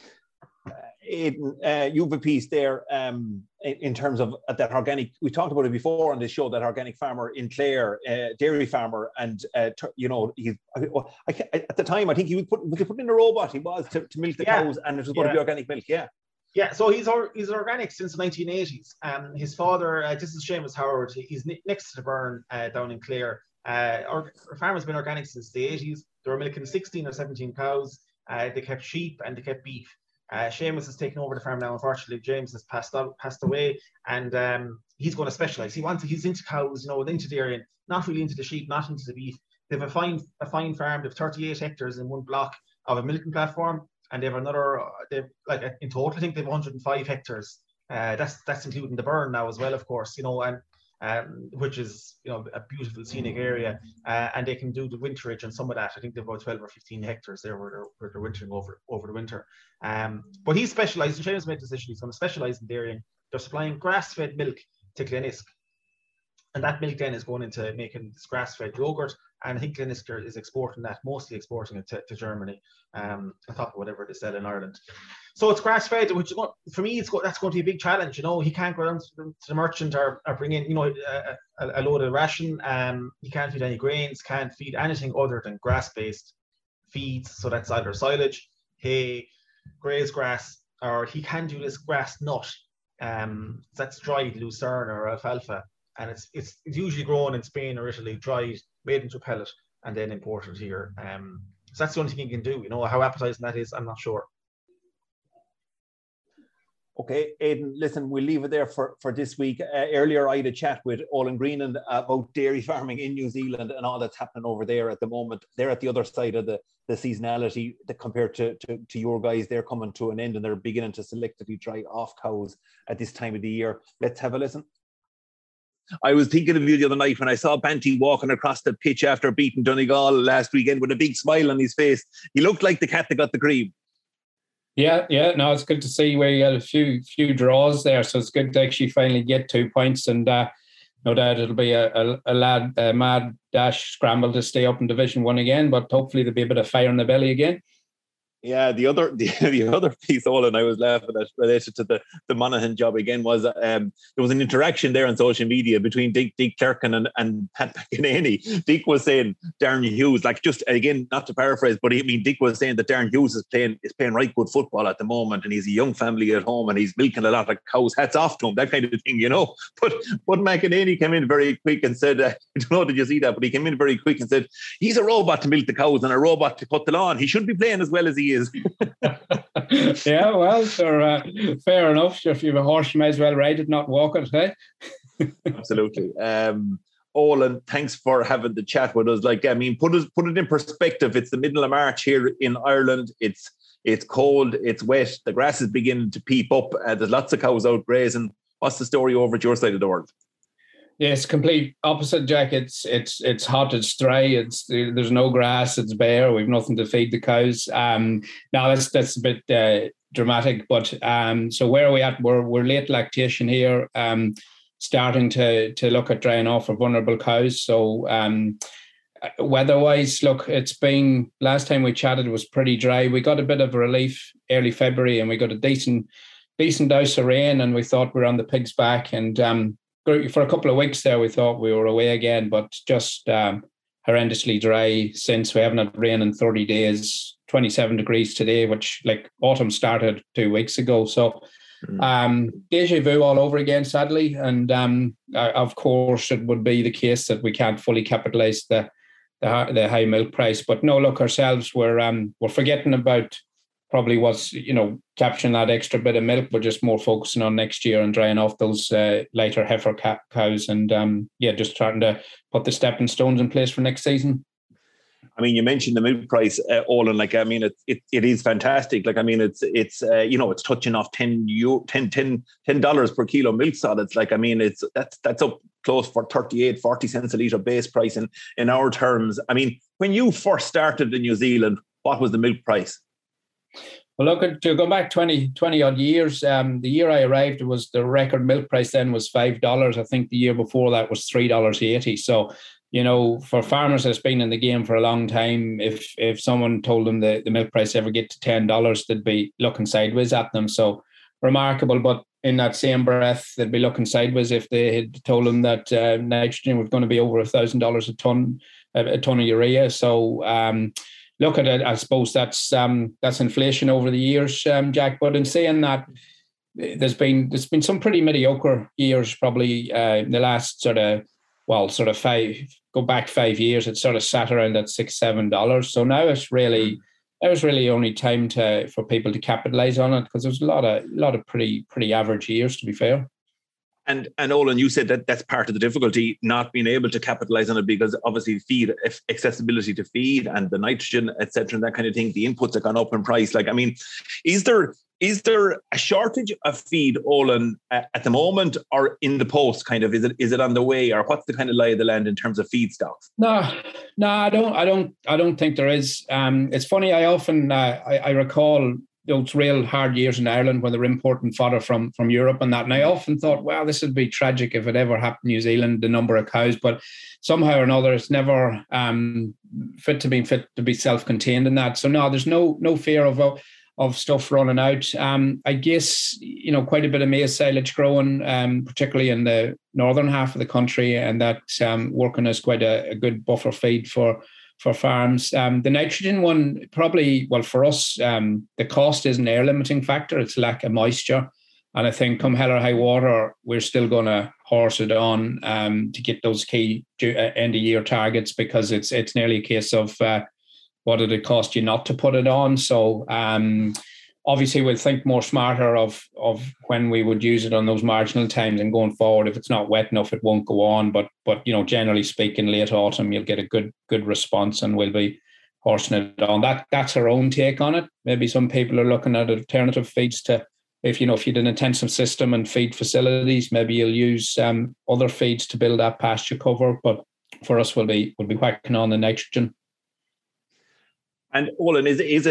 Aidan, you've a piece there in terms of that organic. We talked about it before on this show. That organic farmer in Clare, dairy farmer, and you know, at the time I think he was put in a robot. He was to milk the cows, and it was going to be organic milk. Yeah, so he's organic since the 1980s. His father, this is Seamus Howard. He's next to the Burn down in Clare. Our farmer's been organic since the 80s. They were milking 16 or 17 cows. They kept sheep and they kept beef. Seamus has taken over the farm now. Unfortunately, James has passed away, and he's going to specialise. He's into cows, you know, into dairy, and not really into the sheep, not into the beef. They have a fine farm. They have 38 hectares in one block of a milking platform, and they have another. In total, I think they have 105 hectares. That's including the Burn now as well, of course, you know, and which is, you know, a beautiful scenic area, and they can do the winterage and some of that. I think they've about 12 or 15 hectares there where they're wintering over the winter. But he's specialised, and Seamus made the decision he's going to specialise in dairying. They're supplying grass-fed milk to Glenisk, and that milk then is going into making this grass-fed yogurt. And I think Glenister is mostly exporting it to Germany, on top of whatever they sell in Ireland. So it's grass-fed, which for me, that's going to be a big challenge. You know, he can't go down to the merchant or bring in, you know, a load of ration. He can't feed any grains, can't feed anything other than grass-based feeds. So that's either silage, hay, grazed grass, or he can do this grass nut. That's dried lucerne or alfalfa. And it's usually grown in Spain or Italy, dried, made into a pellet, and then imported here. So that's the only thing you can do. You know, how appetizing that is, I'm not sure. Okay, Aidan, listen, we'll leave it there for this week. Earlier, I had a chat with Olin Greenan about dairy farming in New Zealand and all that's happening over there at the moment. They're at the other side of the seasonality compared to your guys. They're coming to an end and they're beginning to selectively dry off cows at this time of the year. Let's have a listen. I was thinking of you the other night when I saw Banty walking across the pitch after beating Donegal last weekend with a big smile on his face. He looked like the cat that got the cream. Yeah, no, it's good to see where you had a few draws there, so it's good to actually finally get 2 points, and no doubt it'll be a mad dash scramble to stay up in Division 1 again, but hopefully there'll be a bit of fire in the belly again. Yeah, the other piece, Olin, I was laughing at related to the Monaghan job again was there was an interaction there on social media between Dick Clerkin and Pat McEnany. Dick was saying Darren Hughes, like, just again, not to paraphrase, but I mean Dick was saying that Darren Hughes is playing right good football at the moment, and he's a young family at home, and he's milking a lot of cows. Hats off to him, that kind of thing, you know. But McEnany came in very quick and said, I don't know, did you see that? But he came in very quick and said, he's a robot to milk the cows and a robot to cut the lawn. He shouldn't be playing as well as he is. Yeah, well, sure, fair enough. If you have a horse, you may as well ride it, not walk it, eh? Absolutely. Olin, thanks for having the chat with us. Like, I mean, put it in perspective. It's the middle of March here in Ireland. It's cold, it's wet, the grass is beginning to peep up. There's lots of cows out grazing. What's the story over at your side of the world? Yeah, it's complete opposite, Jack. It's hot, it's dry, there's no grass, it's bare. We've nothing to feed the cows. Now that's a bit dramatic, but so where are we at? We're late lactation here, starting to look at drying off for vulnerable cows. So weather-wise, look, it's been, last time we chatted it was pretty dry. We got a bit of relief early February, and we got a decent dose of rain, and we thought we were on the pig's back, and for a couple of weeks there, we thought we were away again, but just horrendously dry since. We haven't had rain in 30 days, 27 degrees today, which, like, autumn started 2 weeks ago. So deja vu all over again, sadly. And of course, it would be the case that we can't fully capitalise the high milk price. But no, look, ourselves, we're forgetting about probably what's, capturing that extra bit of milk. We're just more focusing on next year and drying off those lighter heifer cows, and just trying to put the stepping stones in place for next season. I mean, you mentioned the milk price, Olin. Like, I mean, it is fantastic. Like, I mean, it's it's touching off $10 per kilo milk solids. Like, I mean, that's up close for 38-40 cents a litre base price in our terms. I mean, when you first started in New Zealand, what was the milk price? Well, look, to go back 20 odd years, the year I arrived, the record milk price then was $5. I think the year before that was $3.80. So, for farmers that's been in the game for a long time, if someone told them the milk price ever get to $10, they'd be looking sideways at them. So remarkable. But in that same breath, they'd be looking sideways if they had told them that nitrogen was going to be over $1,000 a ton of urea. So, look at it, I suppose that's inflation over the years, Jack. But in saying that, there's been some pretty mediocre years, probably in the last sort of 5 years. It's sort of sat around at $6-7. So now it's really only time for people to capitalise on it, because there's a lot of pretty average years, to be fair. And Olin, you said that that's part of the difficulty, not being able to capitalise on it, because obviously feed, accessibility to feed and the nitrogen, etc., and that kind of thing, the inputs have gone up in price. Like, I mean, is there a shortage of feed, Olin, at the moment, or in the post? Kind of, is it on the way, or what's the kind of lie of the land in terms of feedstocks? No, I don't think there is. It's funny. I often I recall those real hard years in Ireland when they were importing fodder from Europe and that. And I often thought, wow, this would be tragic if it ever happened in New Zealand, the number of cows. But somehow or another, it's never fit to be self-contained in that. So no, there's no fear of stuff running out. I guess, quite a bit of maize silage growing, particularly in the northern half of the country, and that working as quite a good buffer feed for farms. The nitrogen one, probably, well, for us, the cost is an air limiting factor. It's lack of moisture. And I think come hell or high water, we're still going to horse it on to get those key end of year targets, because it's nearly a case of what did it cost you not to put it on? So obviously we'll think more smarter of when we would use it on those marginal times, and going forward, if it's not wet enough, it won't go on. But generally speaking, late autumn, you'll get a good response, and we'll be horsing it on. That's our own take on it. Maybe some people are looking at alternative feeds to, if you had an intensive system and feed facilities, maybe you'll use other feeds to build that pasture cover. But for us, we'll be whacking on the nitrogen. And Olin, it's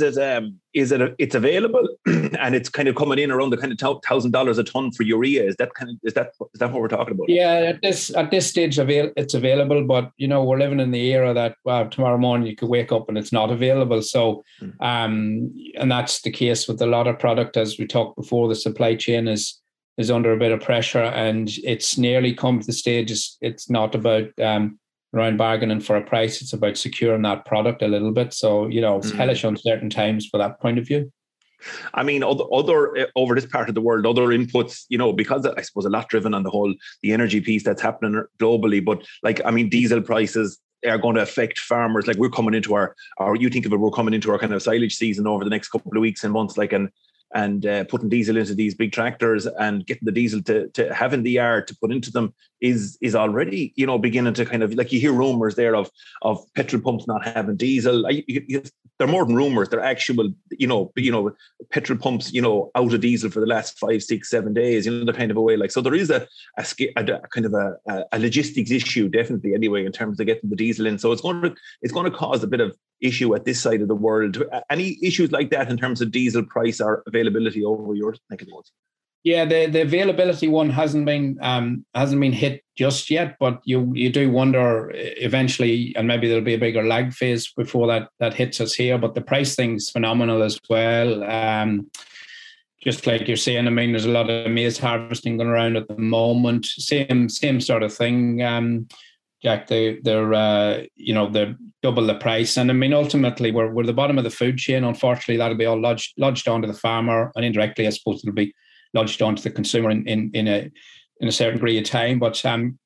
available, and it's kind of coming in around the kind of $1,000 a ton for urea. Is that what we're talking about? Yeah, at this stage, it's available, but we're living in the era that tomorrow morning you could wake up and it's not available. So, and that's the case with a lot of product. As we talked before, the supply chain is under a bit of pressure, and it's nearly come to the stage. It's not about around bargaining for a price. It's about securing that product a little bit. So, it's hellish uncertain times for that point of view. I mean, other over this part of the world, other inputs, because I suppose a lot driven on the energy piece that's happening globally. But diesel prices are going to affect farmers. Like, we're coming into our you think of it, we're coming into our kind of silage season over the next couple of weeks and months, and putting diesel into these big tractors and getting the diesel to have in the yard to put into them is already, beginning to kind of, like, you hear rumors there of petrol pumps not having diesel. They're more than rumors. They're actual, petrol pumps, out of diesel for the last 5, 6, 7 days, the kind of a way. Like, so there is a kind of a logistics issue, definitely, anyway, in terms of getting the diesel in. So it's going to cause a bit of issue at this side of the world. Any issues like that in terms of diesel price or availability over your neck of the woods? Yeah, the availability one hasn't been hit just yet, but you do wonder eventually, and maybe there'll be a bigger lag phase before that hits us here. But the price thing's phenomenal as well. Just like you're saying, there's a lot of maize harvesting going around at the moment. Same sort of thing. Jack, they're double the price, and ultimately we're the bottom of the food chain. Unfortunately, that'll be all lodged onto the farmer, and indirectly, I suppose, it'll be lodged onto the consumer in a certain degree of time. But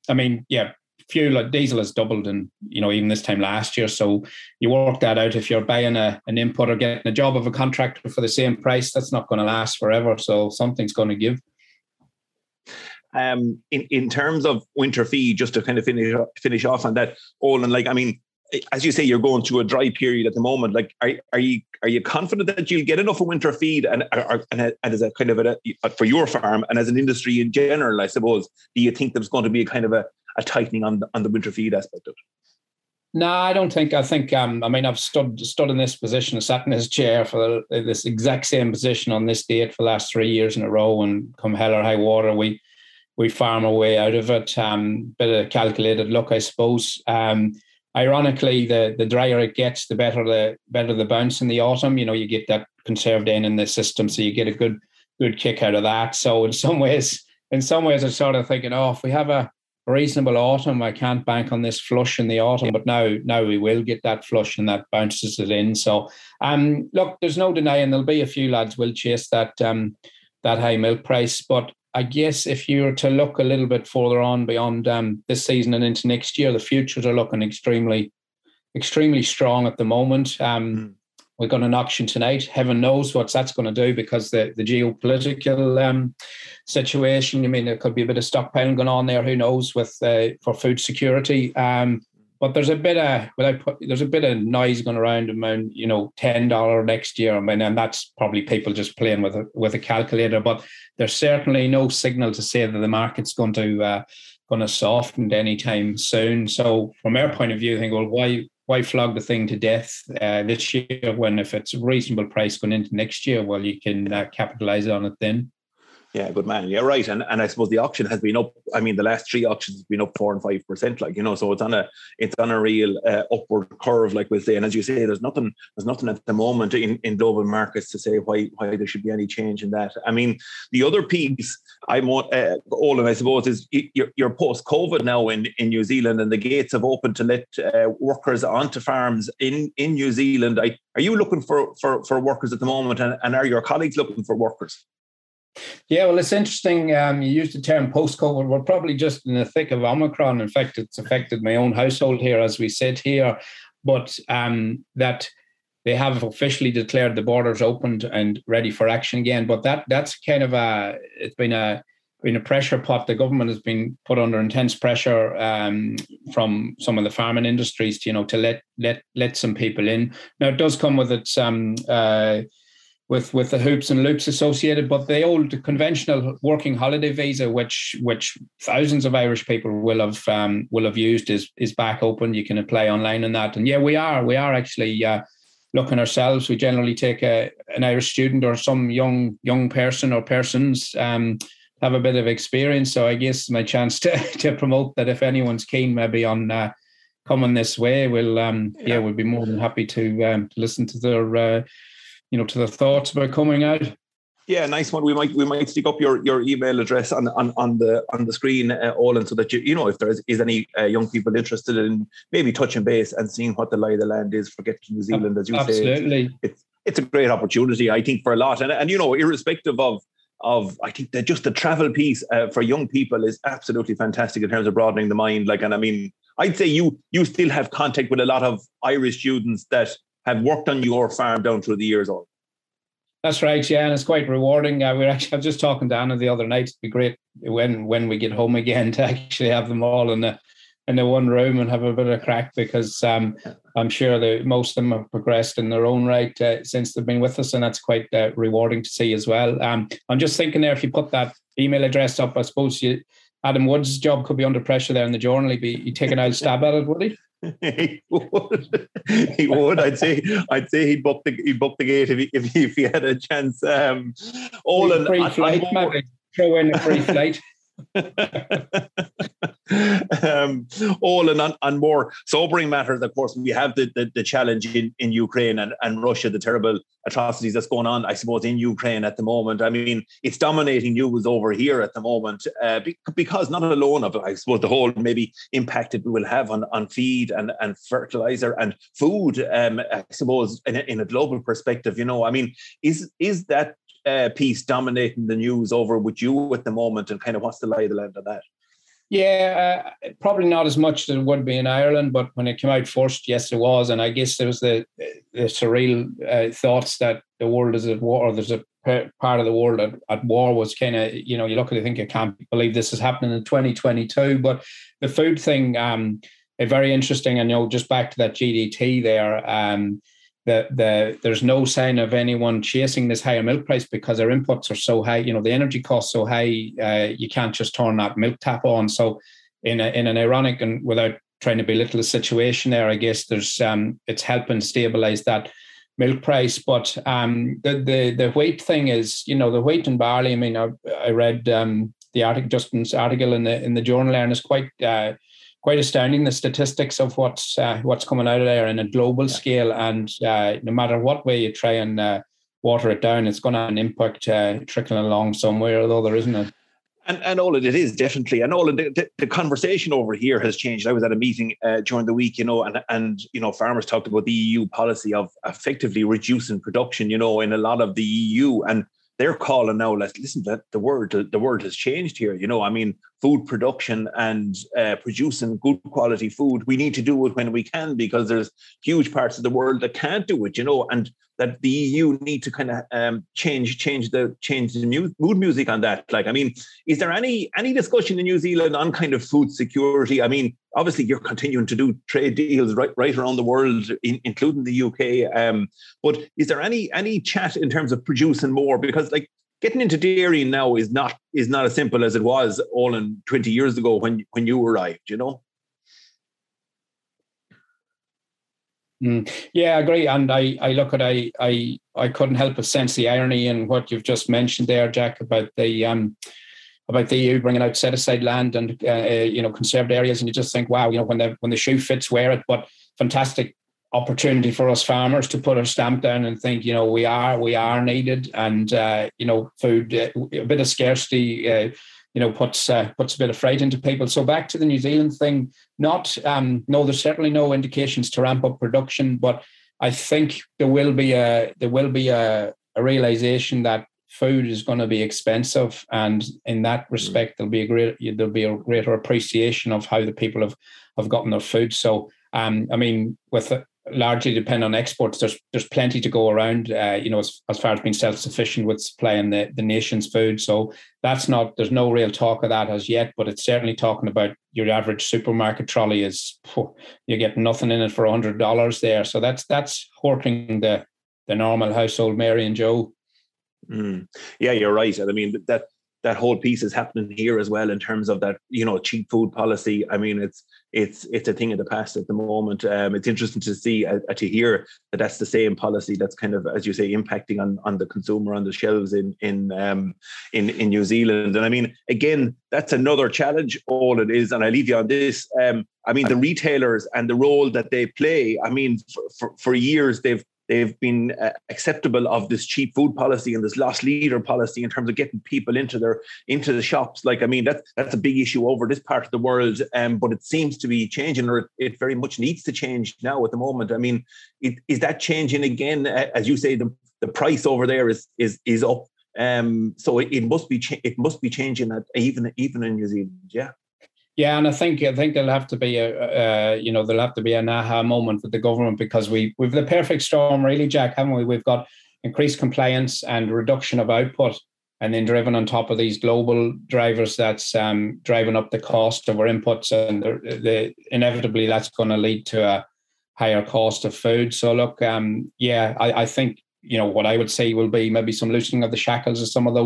fuel, diesel has doubled, and even this time last year. So you work that out. If you're buying an input or getting a job of a contractor for the same price, that's not going to last forever. So something's going to give. In terms of winter feed, just to kind of finish off on that, Olin, as you say, you're going through a dry period at the moment. Like, are you confident that you'll get enough of winter feed, and as a kind of for your farm and as an industry in general, I suppose, do you think there's going to be a kind of a tightening on the winter feed aspect of it? No, I don't think. I think I've stood in this position, sat in this chair for this exact same position on this date for the last 3 years in a row, and come hell or high water, we farm our way out of it. Bit of calculated luck, I suppose. Ironically, the drier it gets, the better the bounce in the autumn. You get that conserved in the system, so you get a good kick out of that. So in some ways, I'm sort of thinking, if we have a reasonable autumn, I can't bank on this flush in the autumn. But now we will get that flush, and that bounces it in. So look, there's no denying there'll be a few lads will chase that high milk price, but I guess if you were to look a little bit further on beyond this season and into next year, the futures are looking extremely, extremely strong at the moment. We've got an auction tonight. Heaven knows what that's going to do, because the geopolitical situation. There could be a bit of stockpiling going on there. Who knows for food security? But there's a bit of noise going around $10 next year. And that's probably people just playing with a calculator. But there's certainly no signal to say that the market's going to soften anytime soon. So from our point of view, I think, well, why flog the thing to death this year, when if it's a reasonable price going into next year, well, you can capitalize on it then. Yeah, good man. Yeah, right. And I suppose the auction has been up. The last 3 auctions have been up 4 and 5%. So it's on a real upward curve, like we'll say. And as you say, there's nothing at the moment in global markets to say why there should be any change in that. The other piece Olin, I suppose, is you're post-COVID now in New Zealand, and the gates have opened to let workers onto farms in New Zealand. Are you looking for workers at the moment, and are your colleagues looking for workers? Yeah, well, it's interesting. You used the term post-COVID. We're probably just in the thick of Omicron. In fact, it's affected my own household here as we sit here. But that they have officially declared the borders opened and ready for action again. But that's kind of it's been a pressure pot. The government has been put under intense pressure from some of the farming industries to let some people in. Now it does come with its with the hoops and loops associated, but the old conventional working holiday visa, which thousands of Irish people will have used, is back open. You can apply online on that, and yeah, we are actually looking ourselves. We generally take an Irish student or some young person or persons have a bit of experience. So I guess my chance to promote that if anyone's keen, maybe on coming this way, we'll be more than happy to listen to their to the thoughts about coming out. Yeah, nice one. We might stick up your email address on the screen, Olin, so that if there is any young people interested in maybe touching base and seeing what the lie of the land is for getting to New Zealand, as you Absolutely. say. It's a great opportunity, I think, for a lot, and irrespective of I think that just the travel piece for young people is absolutely fantastic in terms of broadening the mind. I'd say you still have contact with a lot of Irish students that have worked on your farm down through the years on. That's right, yeah, and it's quite rewarding. I was just talking to Anna the other night. It'd be great when we get home again to actually have them all in the one room and have a bit of crack, because I'm sure that most of them have progressed in their own right since they've been with us, and that's quite rewarding to see as well. I'm just thinking there, if you put that email address up, I suppose Adam Wood's job could be under pressure there in the Journal. He'd take an out stab at it, would he? He would. I'd say he'd book the gate if he had a chance. Olin, free flight, maybe throw in a free flight. All and more sobering matters, of course, we have the challenge in Ukraine and Russia, the terrible atrocities that's going on, I suppose, in Ukraine at the moment. I mean, it's dominating news over here at the moment because not alone of, I suppose, the whole maybe impact it will have on feed and fertilizer and food, I suppose, in a global perspective. I mean, is that piece dominating the news over with you at the moment, and kind of what's the lie of the land on that? Yeah, probably not as much as it would be in Ireland, but when it came out first, yes, it was. And I guess there was the surreal thoughts that the world is at war, or there's a part of the world at war, was kind of, you look at it, think, I can't believe this is happening in 2022. But the food thing, very interesting. And, just back to that GDT there, there's no sign of anyone chasing this higher milk price because their inputs are so high. The energy costs so high, you can't just turn that milk tap on. So in an ironic, and without trying to belittle the situation there, I guess there's it's helping stabilize that milk price. But the wheat thing is, the wheat and barley. I mean, I read Justin's article in the Journal, and it's quite astounding, the statistics of what's coming out of there in a global scale. And no matter what way you try and water it down, it's going to have an impact trickling along somewhere, although there isn't a. And all it is definitely, and all the conversation over here has changed. I was at a meeting during the week, and farmers talked about the EU policy of effectively reducing production, in a lot of the EU, and they're calling now, listen, that the word has changed here. I mean, food production and producing good quality food, we need to do it when we can, because there's huge parts of the world that can't do it, and that the EU need to kind of change the mood music on that. I mean, is there any discussion in New Zealand on kind of food security? I mean, obviously you're continuing to do trade deals right around the world, including the UK. But is there any chat in terms of producing more? Because getting into dairy now is not as simple as it was all in 20 years ago when you arrived, Yeah, I agree. And I look at I couldn't help but sense the irony in what you've just mentioned there, Jack, about the EU bringing out set aside land and conserved areas, and you just think, wow, when the shoe fits, wear it. But fantastic opportunity for us farmers to put our stamp down and think, we are needed, and food, a bit of scarcity puts a bit of fright into people. So back to the New Zealand thing, no, there's certainly no indications to ramp up production, but I think there will be a realization that food is going to be expensive, and in that respect, there'll be a greater appreciation of how the people have gotten their food. So, I mean, with largely depend on exports. There's plenty to go around, as far as being self-sufficient with supplying the nation's food. So there's no real talk of that as yet, but it's certainly talking about your average supermarket trolley you get nothing in it for $100 there. So that's hurting the normal household, Mary and Joe. Yeah, you're right. And I mean, that whole piece is happening here as well in terms of that, cheap food policy. I mean, it's a thing of the past at the moment. It's interesting to see, to hear that that's the same policy that's kind of, as you say, impacting on the consumer on the shelves in New Zealand. And I mean, again, that's another challenge. All it is, and I leave you on this. I mean, the retailers and the role that they play. I mean, for years they've been acceptable of this cheap food policy and this loss leader policy in terms of getting people into the shops. Like, I mean, that's a big issue over this part of the world, but it seems to be changing, or it very much needs to change now at the moment. I mean, is that changing again? As you say, the price over there is up, so it must be changing that even in New Zealand. Yeah. Yeah, and I think there'll have to be there'll have to be an aha moment with the government, because we've the perfect storm, really, Jack, haven't we? We've got increased compliance and reduction of output, and then driven on top of these global drivers that's driving up the cost of our inputs, and inevitably that's going to lead to a higher cost of food. So look, I think what I would say will be maybe some loosening of the shackles of some of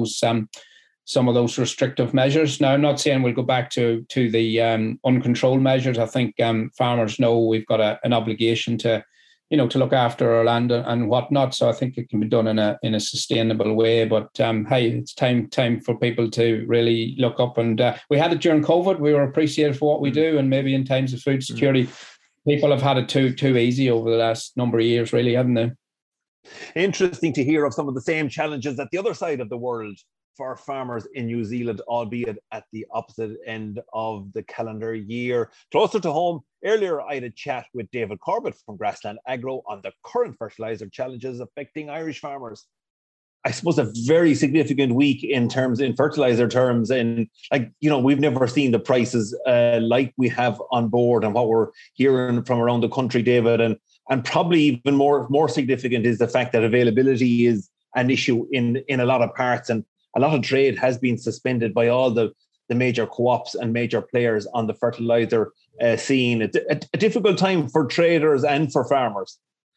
those restrictive measures. Now, I'm not saying we'll go back to the uncontrolled measures. I think farmers know we've got an obligation to look after our land and whatnot. So I think it can be done in a sustainable way. But hey, it's time for people to really look up. And we had it during COVID. We were appreciated for what we do, and maybe in times of food security, people have had it too easy over the last number of years, really, haven't they? Interesting to hear of some of the same challenges at the other side of the world for farmers in New Zealand, albeit at the opposite end of the calendar year. Closer to home, earlier I had a chat with David Corbett from Grassland Agro on the current fertiliser challenges affecting Irish farmers. I suppose a very significant week in fertiliser terms, and we've never seen the prices like we have on board and what we're hearing from around the country, David. And probably even more significant is the fact that availability is an issue in a lot of parts, and a lot of trade has been suspended by all the major co-ops and major players on the fertiliser scene. A difficult time for traders and for farmers.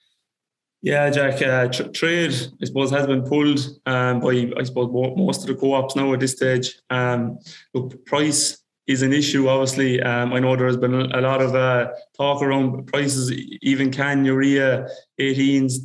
Yeah, Jack, trade, I suppose, has been pulled by, I suppose, most of the co-ops now at this stage. Look, price is an issue, obviously. I know there has been a lot of talk around prices, even urea, 18s,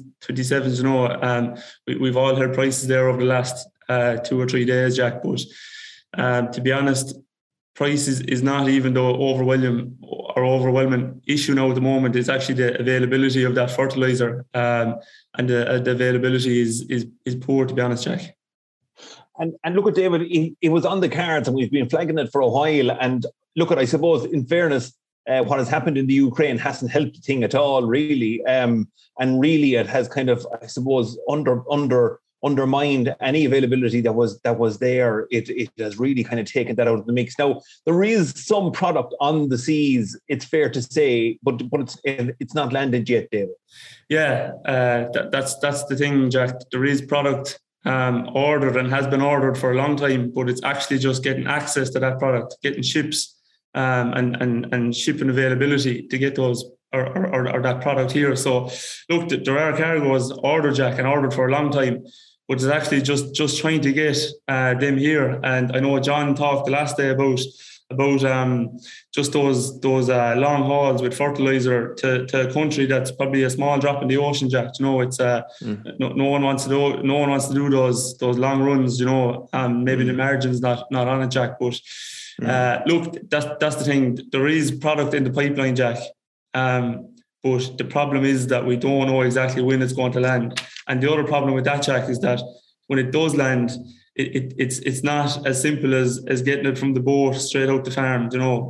27s, we've all heard prices there over the last 2 or 3 days, Jack. But to be honest, price is not even the overwhelming issue now at the moment. It's actually the availability of that fertiliser, and the availability is poor, to be honest, Jack. And look at David, it was on the cards, and we've been flagging it for a while. And look at, I suppose, in fairness, what has happened in the Ukraine hasn't helped the thing at all, really. And really, it has kind of, I suppose, undermined any availability that was there. It has really kind of taken that out of the mix. Now, there is some product on the seas, it's fair to say, but it's not landed yet, David. Yeah, that's the thing, Jack. There is product ordered and has been ordered for a long time, but it's actually just getting access to that product, getting ships and shipping availability to get those or that product here. So look, there are cargoes ordered, Jack, and ordered for a long time, but it's actually just trying to get them here. And I know John talked the last day about just those long hauls with fertilizer to a country that's probably a small drop in the ocean, Jack. It's no one wants to do those long runs. Maybe the margin's not on it, Jack. But look, that's the thing. There is product in the pipeline, Jack. But the problem is that we don't know exactly when it's going to land. And the other problem with that, Jack, is that when it does land, it's not as simple as getting it from the boat straight out the farm.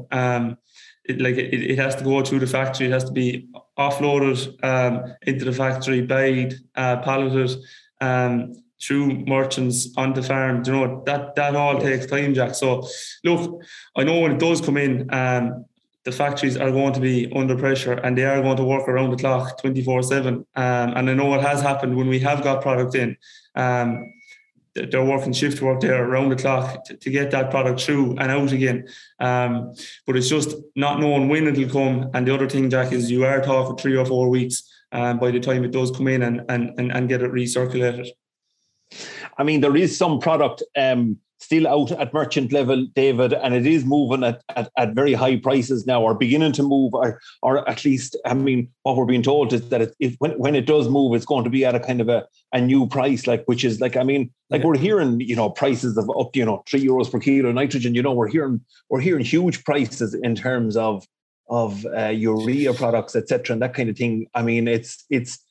It has to go through the factory. It has to be offloaded into the factory, bagged, palleted, through merchants on the farm. That all takes time, Jack. So look, I know when it does come in, the factories are going to be under pressure and they are going to work around the clock 24/7. And I know it has happened when we have got product in. They're working shift work there around the clock to get that product through and out again. But it's just not knowing when it'll come. And the other thing, Jack, is you are talking 3 or 4 weeks by the time it does come in and get it recirculated. I mean, there is some product still out at merchant level, David, and it is moving at very high prices now, or beginning to move, or at least, I mean, what we're being told is that when it does move, it's going to be at a kind of a new price, like, which is like, I mean, like we're hearing, prices of up, €3 per kilo of nitrogen. We're hearing huge prices in terms of urea products, etc., and that kind of thing. I mean, it's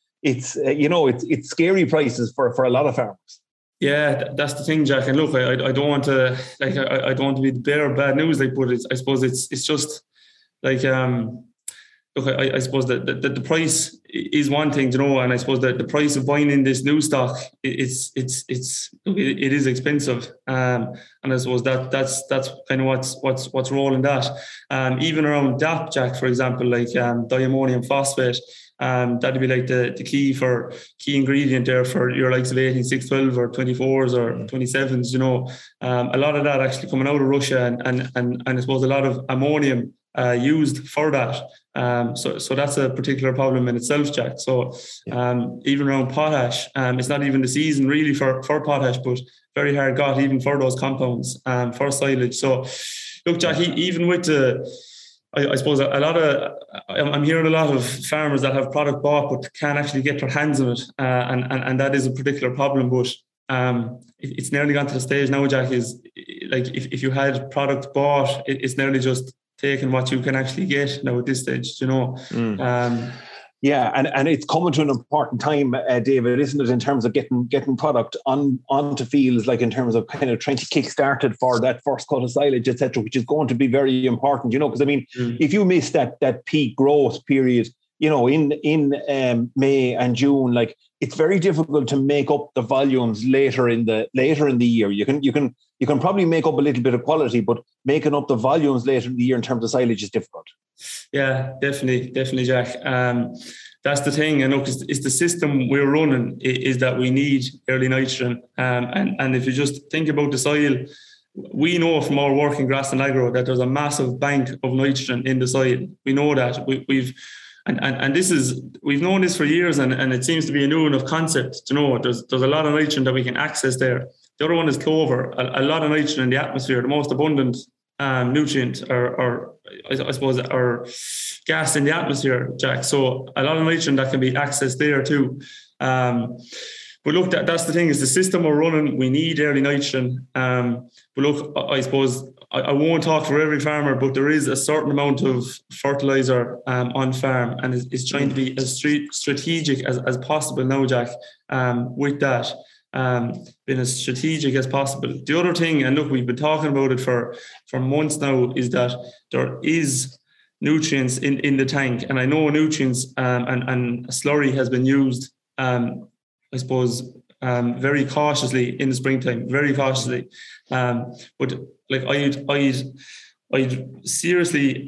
scary prices for a lot of farmers. Yeah, that's the thing, Jack. And look, I don't want to I don't want to be the bearer of bad news, but I suppose it's just like look, I suppose that the price is one thing, and I suppose that the price of buying in this new stock, it is expensive, and I suppose that's kind of what's rolling that. Even around DAP, Jack, for example, like diammonium phosphate. That'd be like the key ingredient there for your likes of 18612 or 24s or 27s. A lot of that actually coming out of Russia, and I suppose a lot of ammonium used for that. So that's a particular problem in itself, Jack. So even around potash, it's not even the season really for potash, but very hard got even for those compounds for silage. So look, Jack, even with I suppose I'm hearing a lot of farmers that have product bought but can't actually get their hands on it, and that is a particular problem. But it's nearly gone to the stage now, Jack, is like if you had product bought, it's nearly just taking what you can actually get now at this stage, Yeah, and it's coming to an important time, David, isn't it, in terms of getting product onto fields, like in terms of kind of trying to kickstart it for that first cut of silage, etc., which is going to be very important, because I mean, if you miss that peak growth period, in May and June, like it's very difficult to make up the volumes later in the year. You can probably make up a little bit of quality, but making up the volumes later in the year in terms of silage is difficult. Yeah, definitely, Jack. That's the thing, and look, it's the system we're running is that we need early nitrogen, and if you just think about the soil, we know from our work in Grass and Agro that there's a massive bank of nitrogen in the soil. We know that we've known this for years, and it seems to be a new enough concept to know there's a lot of nitrogen that we can access there. The other one is clover. A lot of nitrogen in the atmosphere, the most abundant nutrient or I suppose our gas in the atmosphere, Jack. So a lot of nitrogen that can be accessed there too. But look, that's the thing, is the system we're running, we need early nitrogen. But look, I suppose I won't talk for every farmer, but there is a certain amount of fertilizer on farm, and it's trying to be as strategic as possible now, Jack, with that. Been as strategic as possible. The other thing, and look, we've been talking about it for months now, is that there is nutrients in the tank, and I know nutrients and slurry has been used, I suppose, very cautiously in the springtime, very cautiously. But like I'd seriously,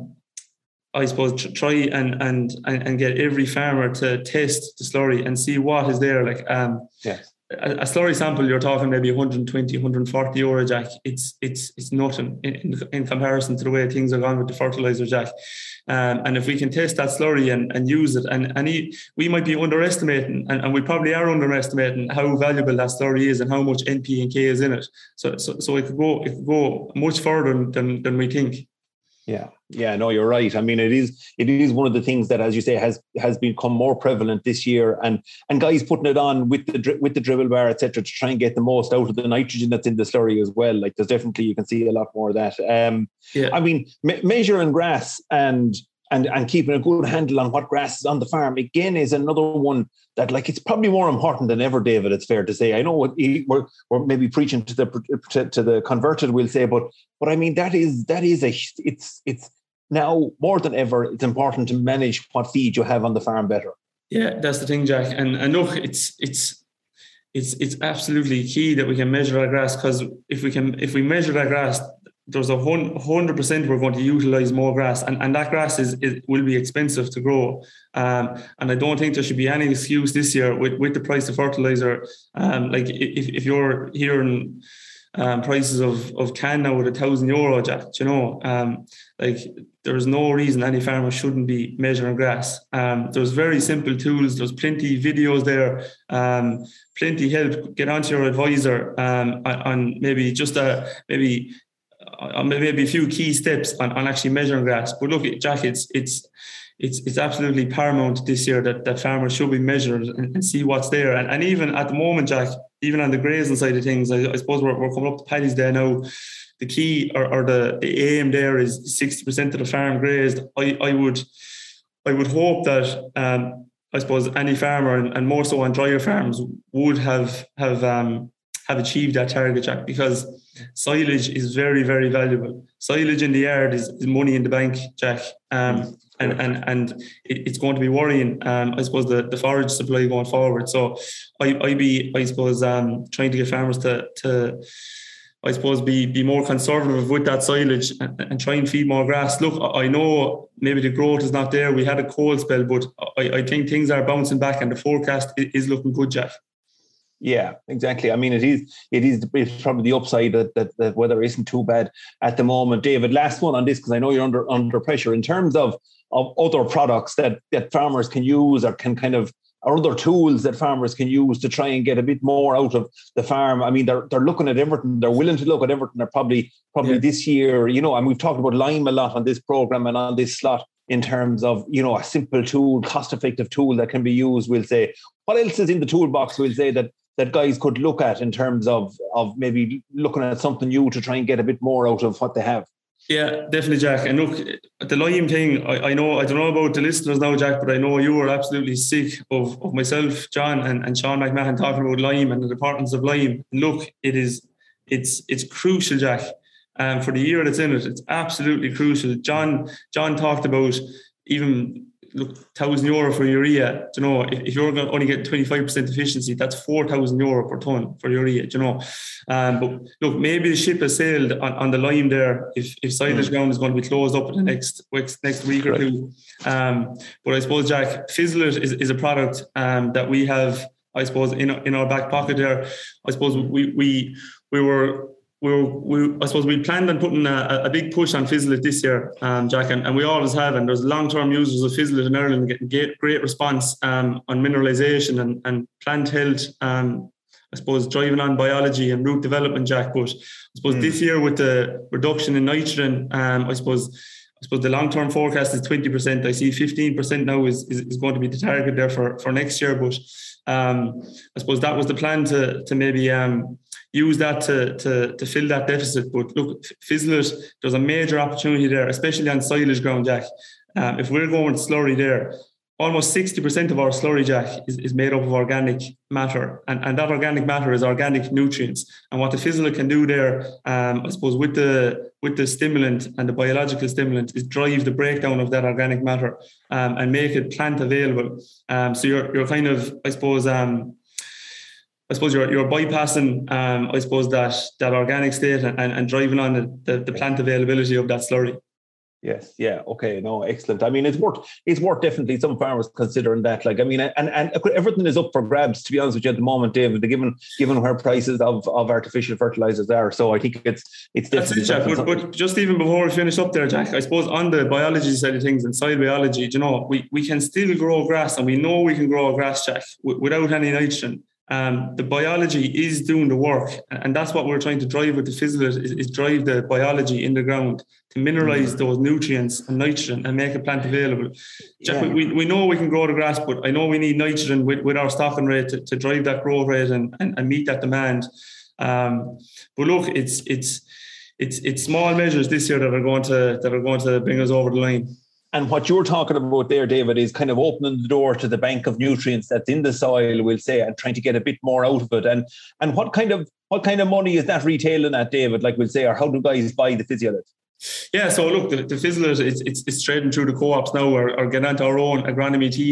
I suppose, try and get every farmer to test the slurry and see what is there. Like, yes. A slurry sample, you're talking maybe 120, 140 euro, Jack. It's nothing in comparison to the way things are gone with the fertilizer, Jack. And if we can test that slurry and use it, and we might be underestimating, and we probably are underestimating how valuable that slurry is and how much NP and K is in it. So it could go much further than we think. Yeah, no, you're right. I mean, it is one of the things that, as you say, has become more prevalent this year, and guys putting it on with the dribble bar, etc., to try and get the most out of the nitrogen that's in the slurry as well. Like, there's definitely, you can see a lot more of that. I mean, measuring grass and keeping a good handle on what grass is on the farm, again, is another one that, like, it's probably more important than ever, David. It's fair to say. I know we're maybe preaching to the converted, we'll say, but I mean, it's now more than ever, it's important to manage what feed you have on the farm better. Yeah, that's the thing, Jack. And look, it's absolutely key that we can measure our grass, because if we measure that grass, there's 100% we're going to utilize more grass, and that grass will be expensive to grow. And I don't think there should be any excuse this year with the price of fertilizer. Like if you're hearing prices of can now with €1,000, Jack, you know, like there's no reason any farmer shouldn't be measuring grass. There's very simple tools. There's plenty videos there, plenty help. Get onto your advisor on maybe just maybe a few key steps on actually measuring grass. But look, Jack, it's absolutely paramount this year that farmers should be measured and see what's there. And even at the moment, Jack, even on the grazing side of things, I suppose we're coming up to Paddy's Day now. The key or the aim there is 60% of the farm grazed. I would hope that I suppose any farmer and more so on drier farms would have achieved that target, Jack, because silage is very, very valuable. Silage in the yard is money in the bank, Jack. And it's going to be worrying, I suppose, the forage supply going forward. So I suppose, trying to get farmers to I suppose, be more conservative with that silage and try and feed more grass. Look, I know maybe the growth is not there. We had a cold spell, but I think things are bouncing back and the forecast is looking good, Jack. Yeah, exactly. I mean, it's probably the upside that weather isn't too bad at the moment. David, last one on this, because I know you're under pressure in terms of other products that farmers can use or can kind of, or other tools that farmers can use to try and get a bit more out of the farm. I mean, they're looking at everything. They're willing to look at everything. They're probably this year, you know, and we've talked about lime a lot on this program and on this slot in terms of, you know, a simple tool, cost-effective tool that can be used. We'll say, what else is in the toolbox? We'll say that guys could look at in terms of maybe looking at something new to try and get a bit more out of what they have. Yeah, definitely, Jack. And look, the lime thing, I know, I don't know about the listeners now, Jack, but I know you were absolutely sick of myself, John, and Sean McMahon talking about lime and the importance of lime. And look, it's crucial, Jack, for the year that's in it. It's absolutely crucial. John talked about even, look, €1,000 for urea. You know, if you're only getting 25% efficiency, that's €4,000 per ton for urea. You know, but look, maybe the ship has sailed on the lime there. If silage ground is going to be closed up in the next week or two, but I suppose, Jack, Fizzlet is a product that we have, I suppose, in our back pocket there. I suppose I suppose we planned on putting a big push on Fizzlet this year, Jack, and we always have. And there's long-term users of Fizzlet in Ireland getting great response on mineralisation and plant health. I suppose driving on biology and root development, Jack. But I suppose this year with the reduction in nitrogen, I suppose the long-term forecast is 20%. I see 15% now is going to be the target there for next year. But I suppose that was the plan to maybe use that to fill that deficit. But look, Fizzlet, there's a major opportunity there, especially on silage ground, Jack. If we're going slurry there, almost 60% of our slurry, Jack, is made up of organic matter. And that organic matter is organic nutrients. And what the Fizzlet can do there, I suppose, with the stimulant and the biological stimulant is drive the breakdown of that organic matter and make it plant available. So you're kind of, I suppose you're bypassing, I suppose, that organic state and driving on the plant availability of that slurry. Yes. Yeah. Okay. No. Excellent. I mean, it's worth definitely some farmers considering that. Like, I mean, and everything is up for grabs, to be honest with you, at the moment, David. Given where prices of artificial fertilizers are, so I think it's definitely. That's it, Jack. But just even before we finish up there, Jack, I suppose on the biology side of things and soil biology, you know, we can still grow grass, and we know we can grow grass, Jack, without any nitrogen. The biology is doing the work, and that's what we're trying to drive with the Fizzlet is drive the biology in the ground to mineralize those nutrients and nitrogen and make a plant available. Jack, we know we can grow the grass, but I know we need nitrogen with our stocking rate to drive that growth rate and meet that demand. But look, it's small measures this year that are going to bring us over the line. And what you're talking about there, David, is kind of opening the door to the bank of nutrients that's in the soil, we'll say, and trying to get a bit more out of it. And what kind of money is that retailing at, David, like we'll say, or how do guys buy the Fizzlet? Yeah, so look, the Fizzlet, it's trading through the co-ops now or get onto our own agronomy team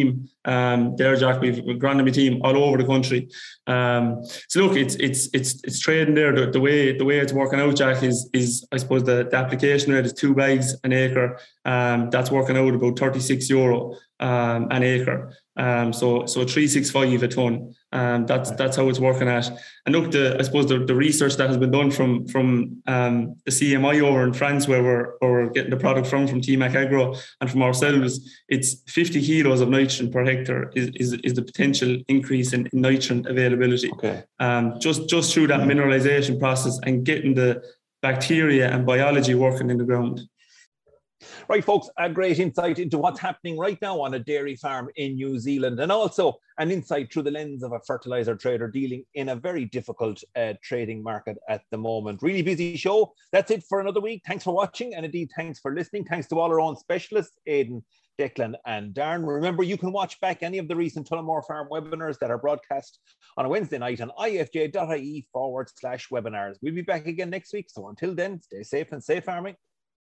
There, Jack, we've Granby team all over the country. So look, it's trading there. The way it's working out, Jack, is I suppose the application rate is 2 bags an acre. That's working out about €36 an acre. So 365 a ton. That's how it's working at. And look, I suppose the research that has been done from the CMI over in France, where we're getting the product from TMAC Agro and from ourselves, it's 50 kilos of nitrogen per hectare is the potential increase in nitrogen availability. Okay. Just through that mineralization process and getting the bacteria and biology working in the ground. Right, folks, a great insight into what's happening right now on a dairy farm in New Zealand, and also an insight through the lens of a fertilizer trader dealing in a very difficult trading market at the moment. Really busy show. That's it for another week. Thanks for watching, and indeed, thanks for listening. Thanks to all our own specialists, Aidan, Declan and Darren. Remember, you can watch back any of the recent Tullamore Farm webinars that are broadcast on a Wednesday night on ifj.ie/webinars. We'll be back again next week. So until then, stay safe and safe farming.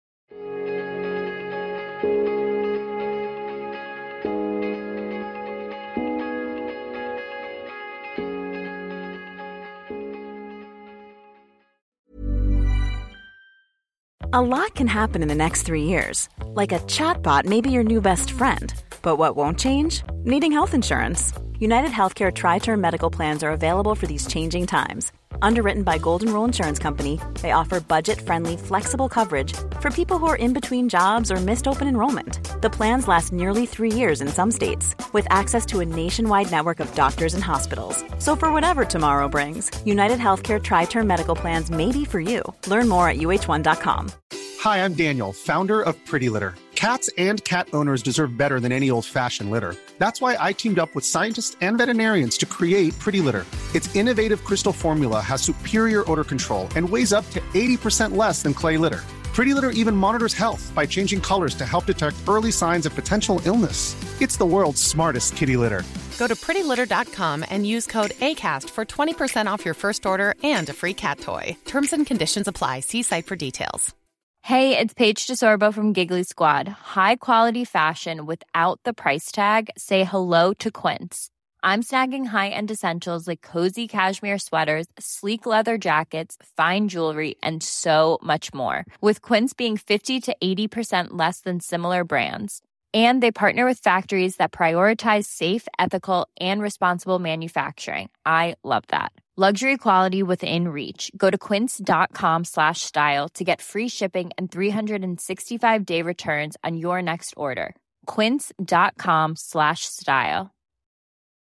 A lot can happen in the next 3 years. Like a chatbot may be your new best friend. But what won't change? Needing health insurance. United Healthcare Tri-Term Medical Plans are available for these changing times. Underwritten by Golden Rule Insurance Company, they offer budget-friendly, flexible coverage for people who are in between jobs or missed open enrollment. The plans last nearly 3 years in some states, with access to a nationwide network of doctors and hospitals. So for whatever tomorrow brings, United Healthcare Tri-Term Medical Plans may be for you. Learn more at uh1.com. Hi, I'm Daniel, founder of Pretty Litter. Cats and cat owners deserve better than any old-fashioned litter. That's why I teamed up with scientists and veterinarians to create Pretty Litter. Its innovative crystal formula has superior odor control and weighs up to 80% less than clay litter. Pretty Litter even monitors health by changing colors to help detect early signs of potential illness. It's the world's smartest kitty litter. Go to prettylitter.com and use code ACAST for 20% off your first order and a free cat toy. Terms and conditions apply. See site for details. Hey, it's Paige DeSorbo from Giggly Squad. High quality fashion without the price tag. Say hello to Quince. I'm snagging high-end essentials like cozy cashmere sweaters, sleek leather jackets, fine jewelry, and so much more. With Quince being 50 to 80% less than similar brands. And they partner with factories that prioritize safe, ethical, and responsible manufacturing. I love that. Luxury quality within reach. Go to quince.com/style to get free shipping and 365-day returns on your next order. Quince.com/style.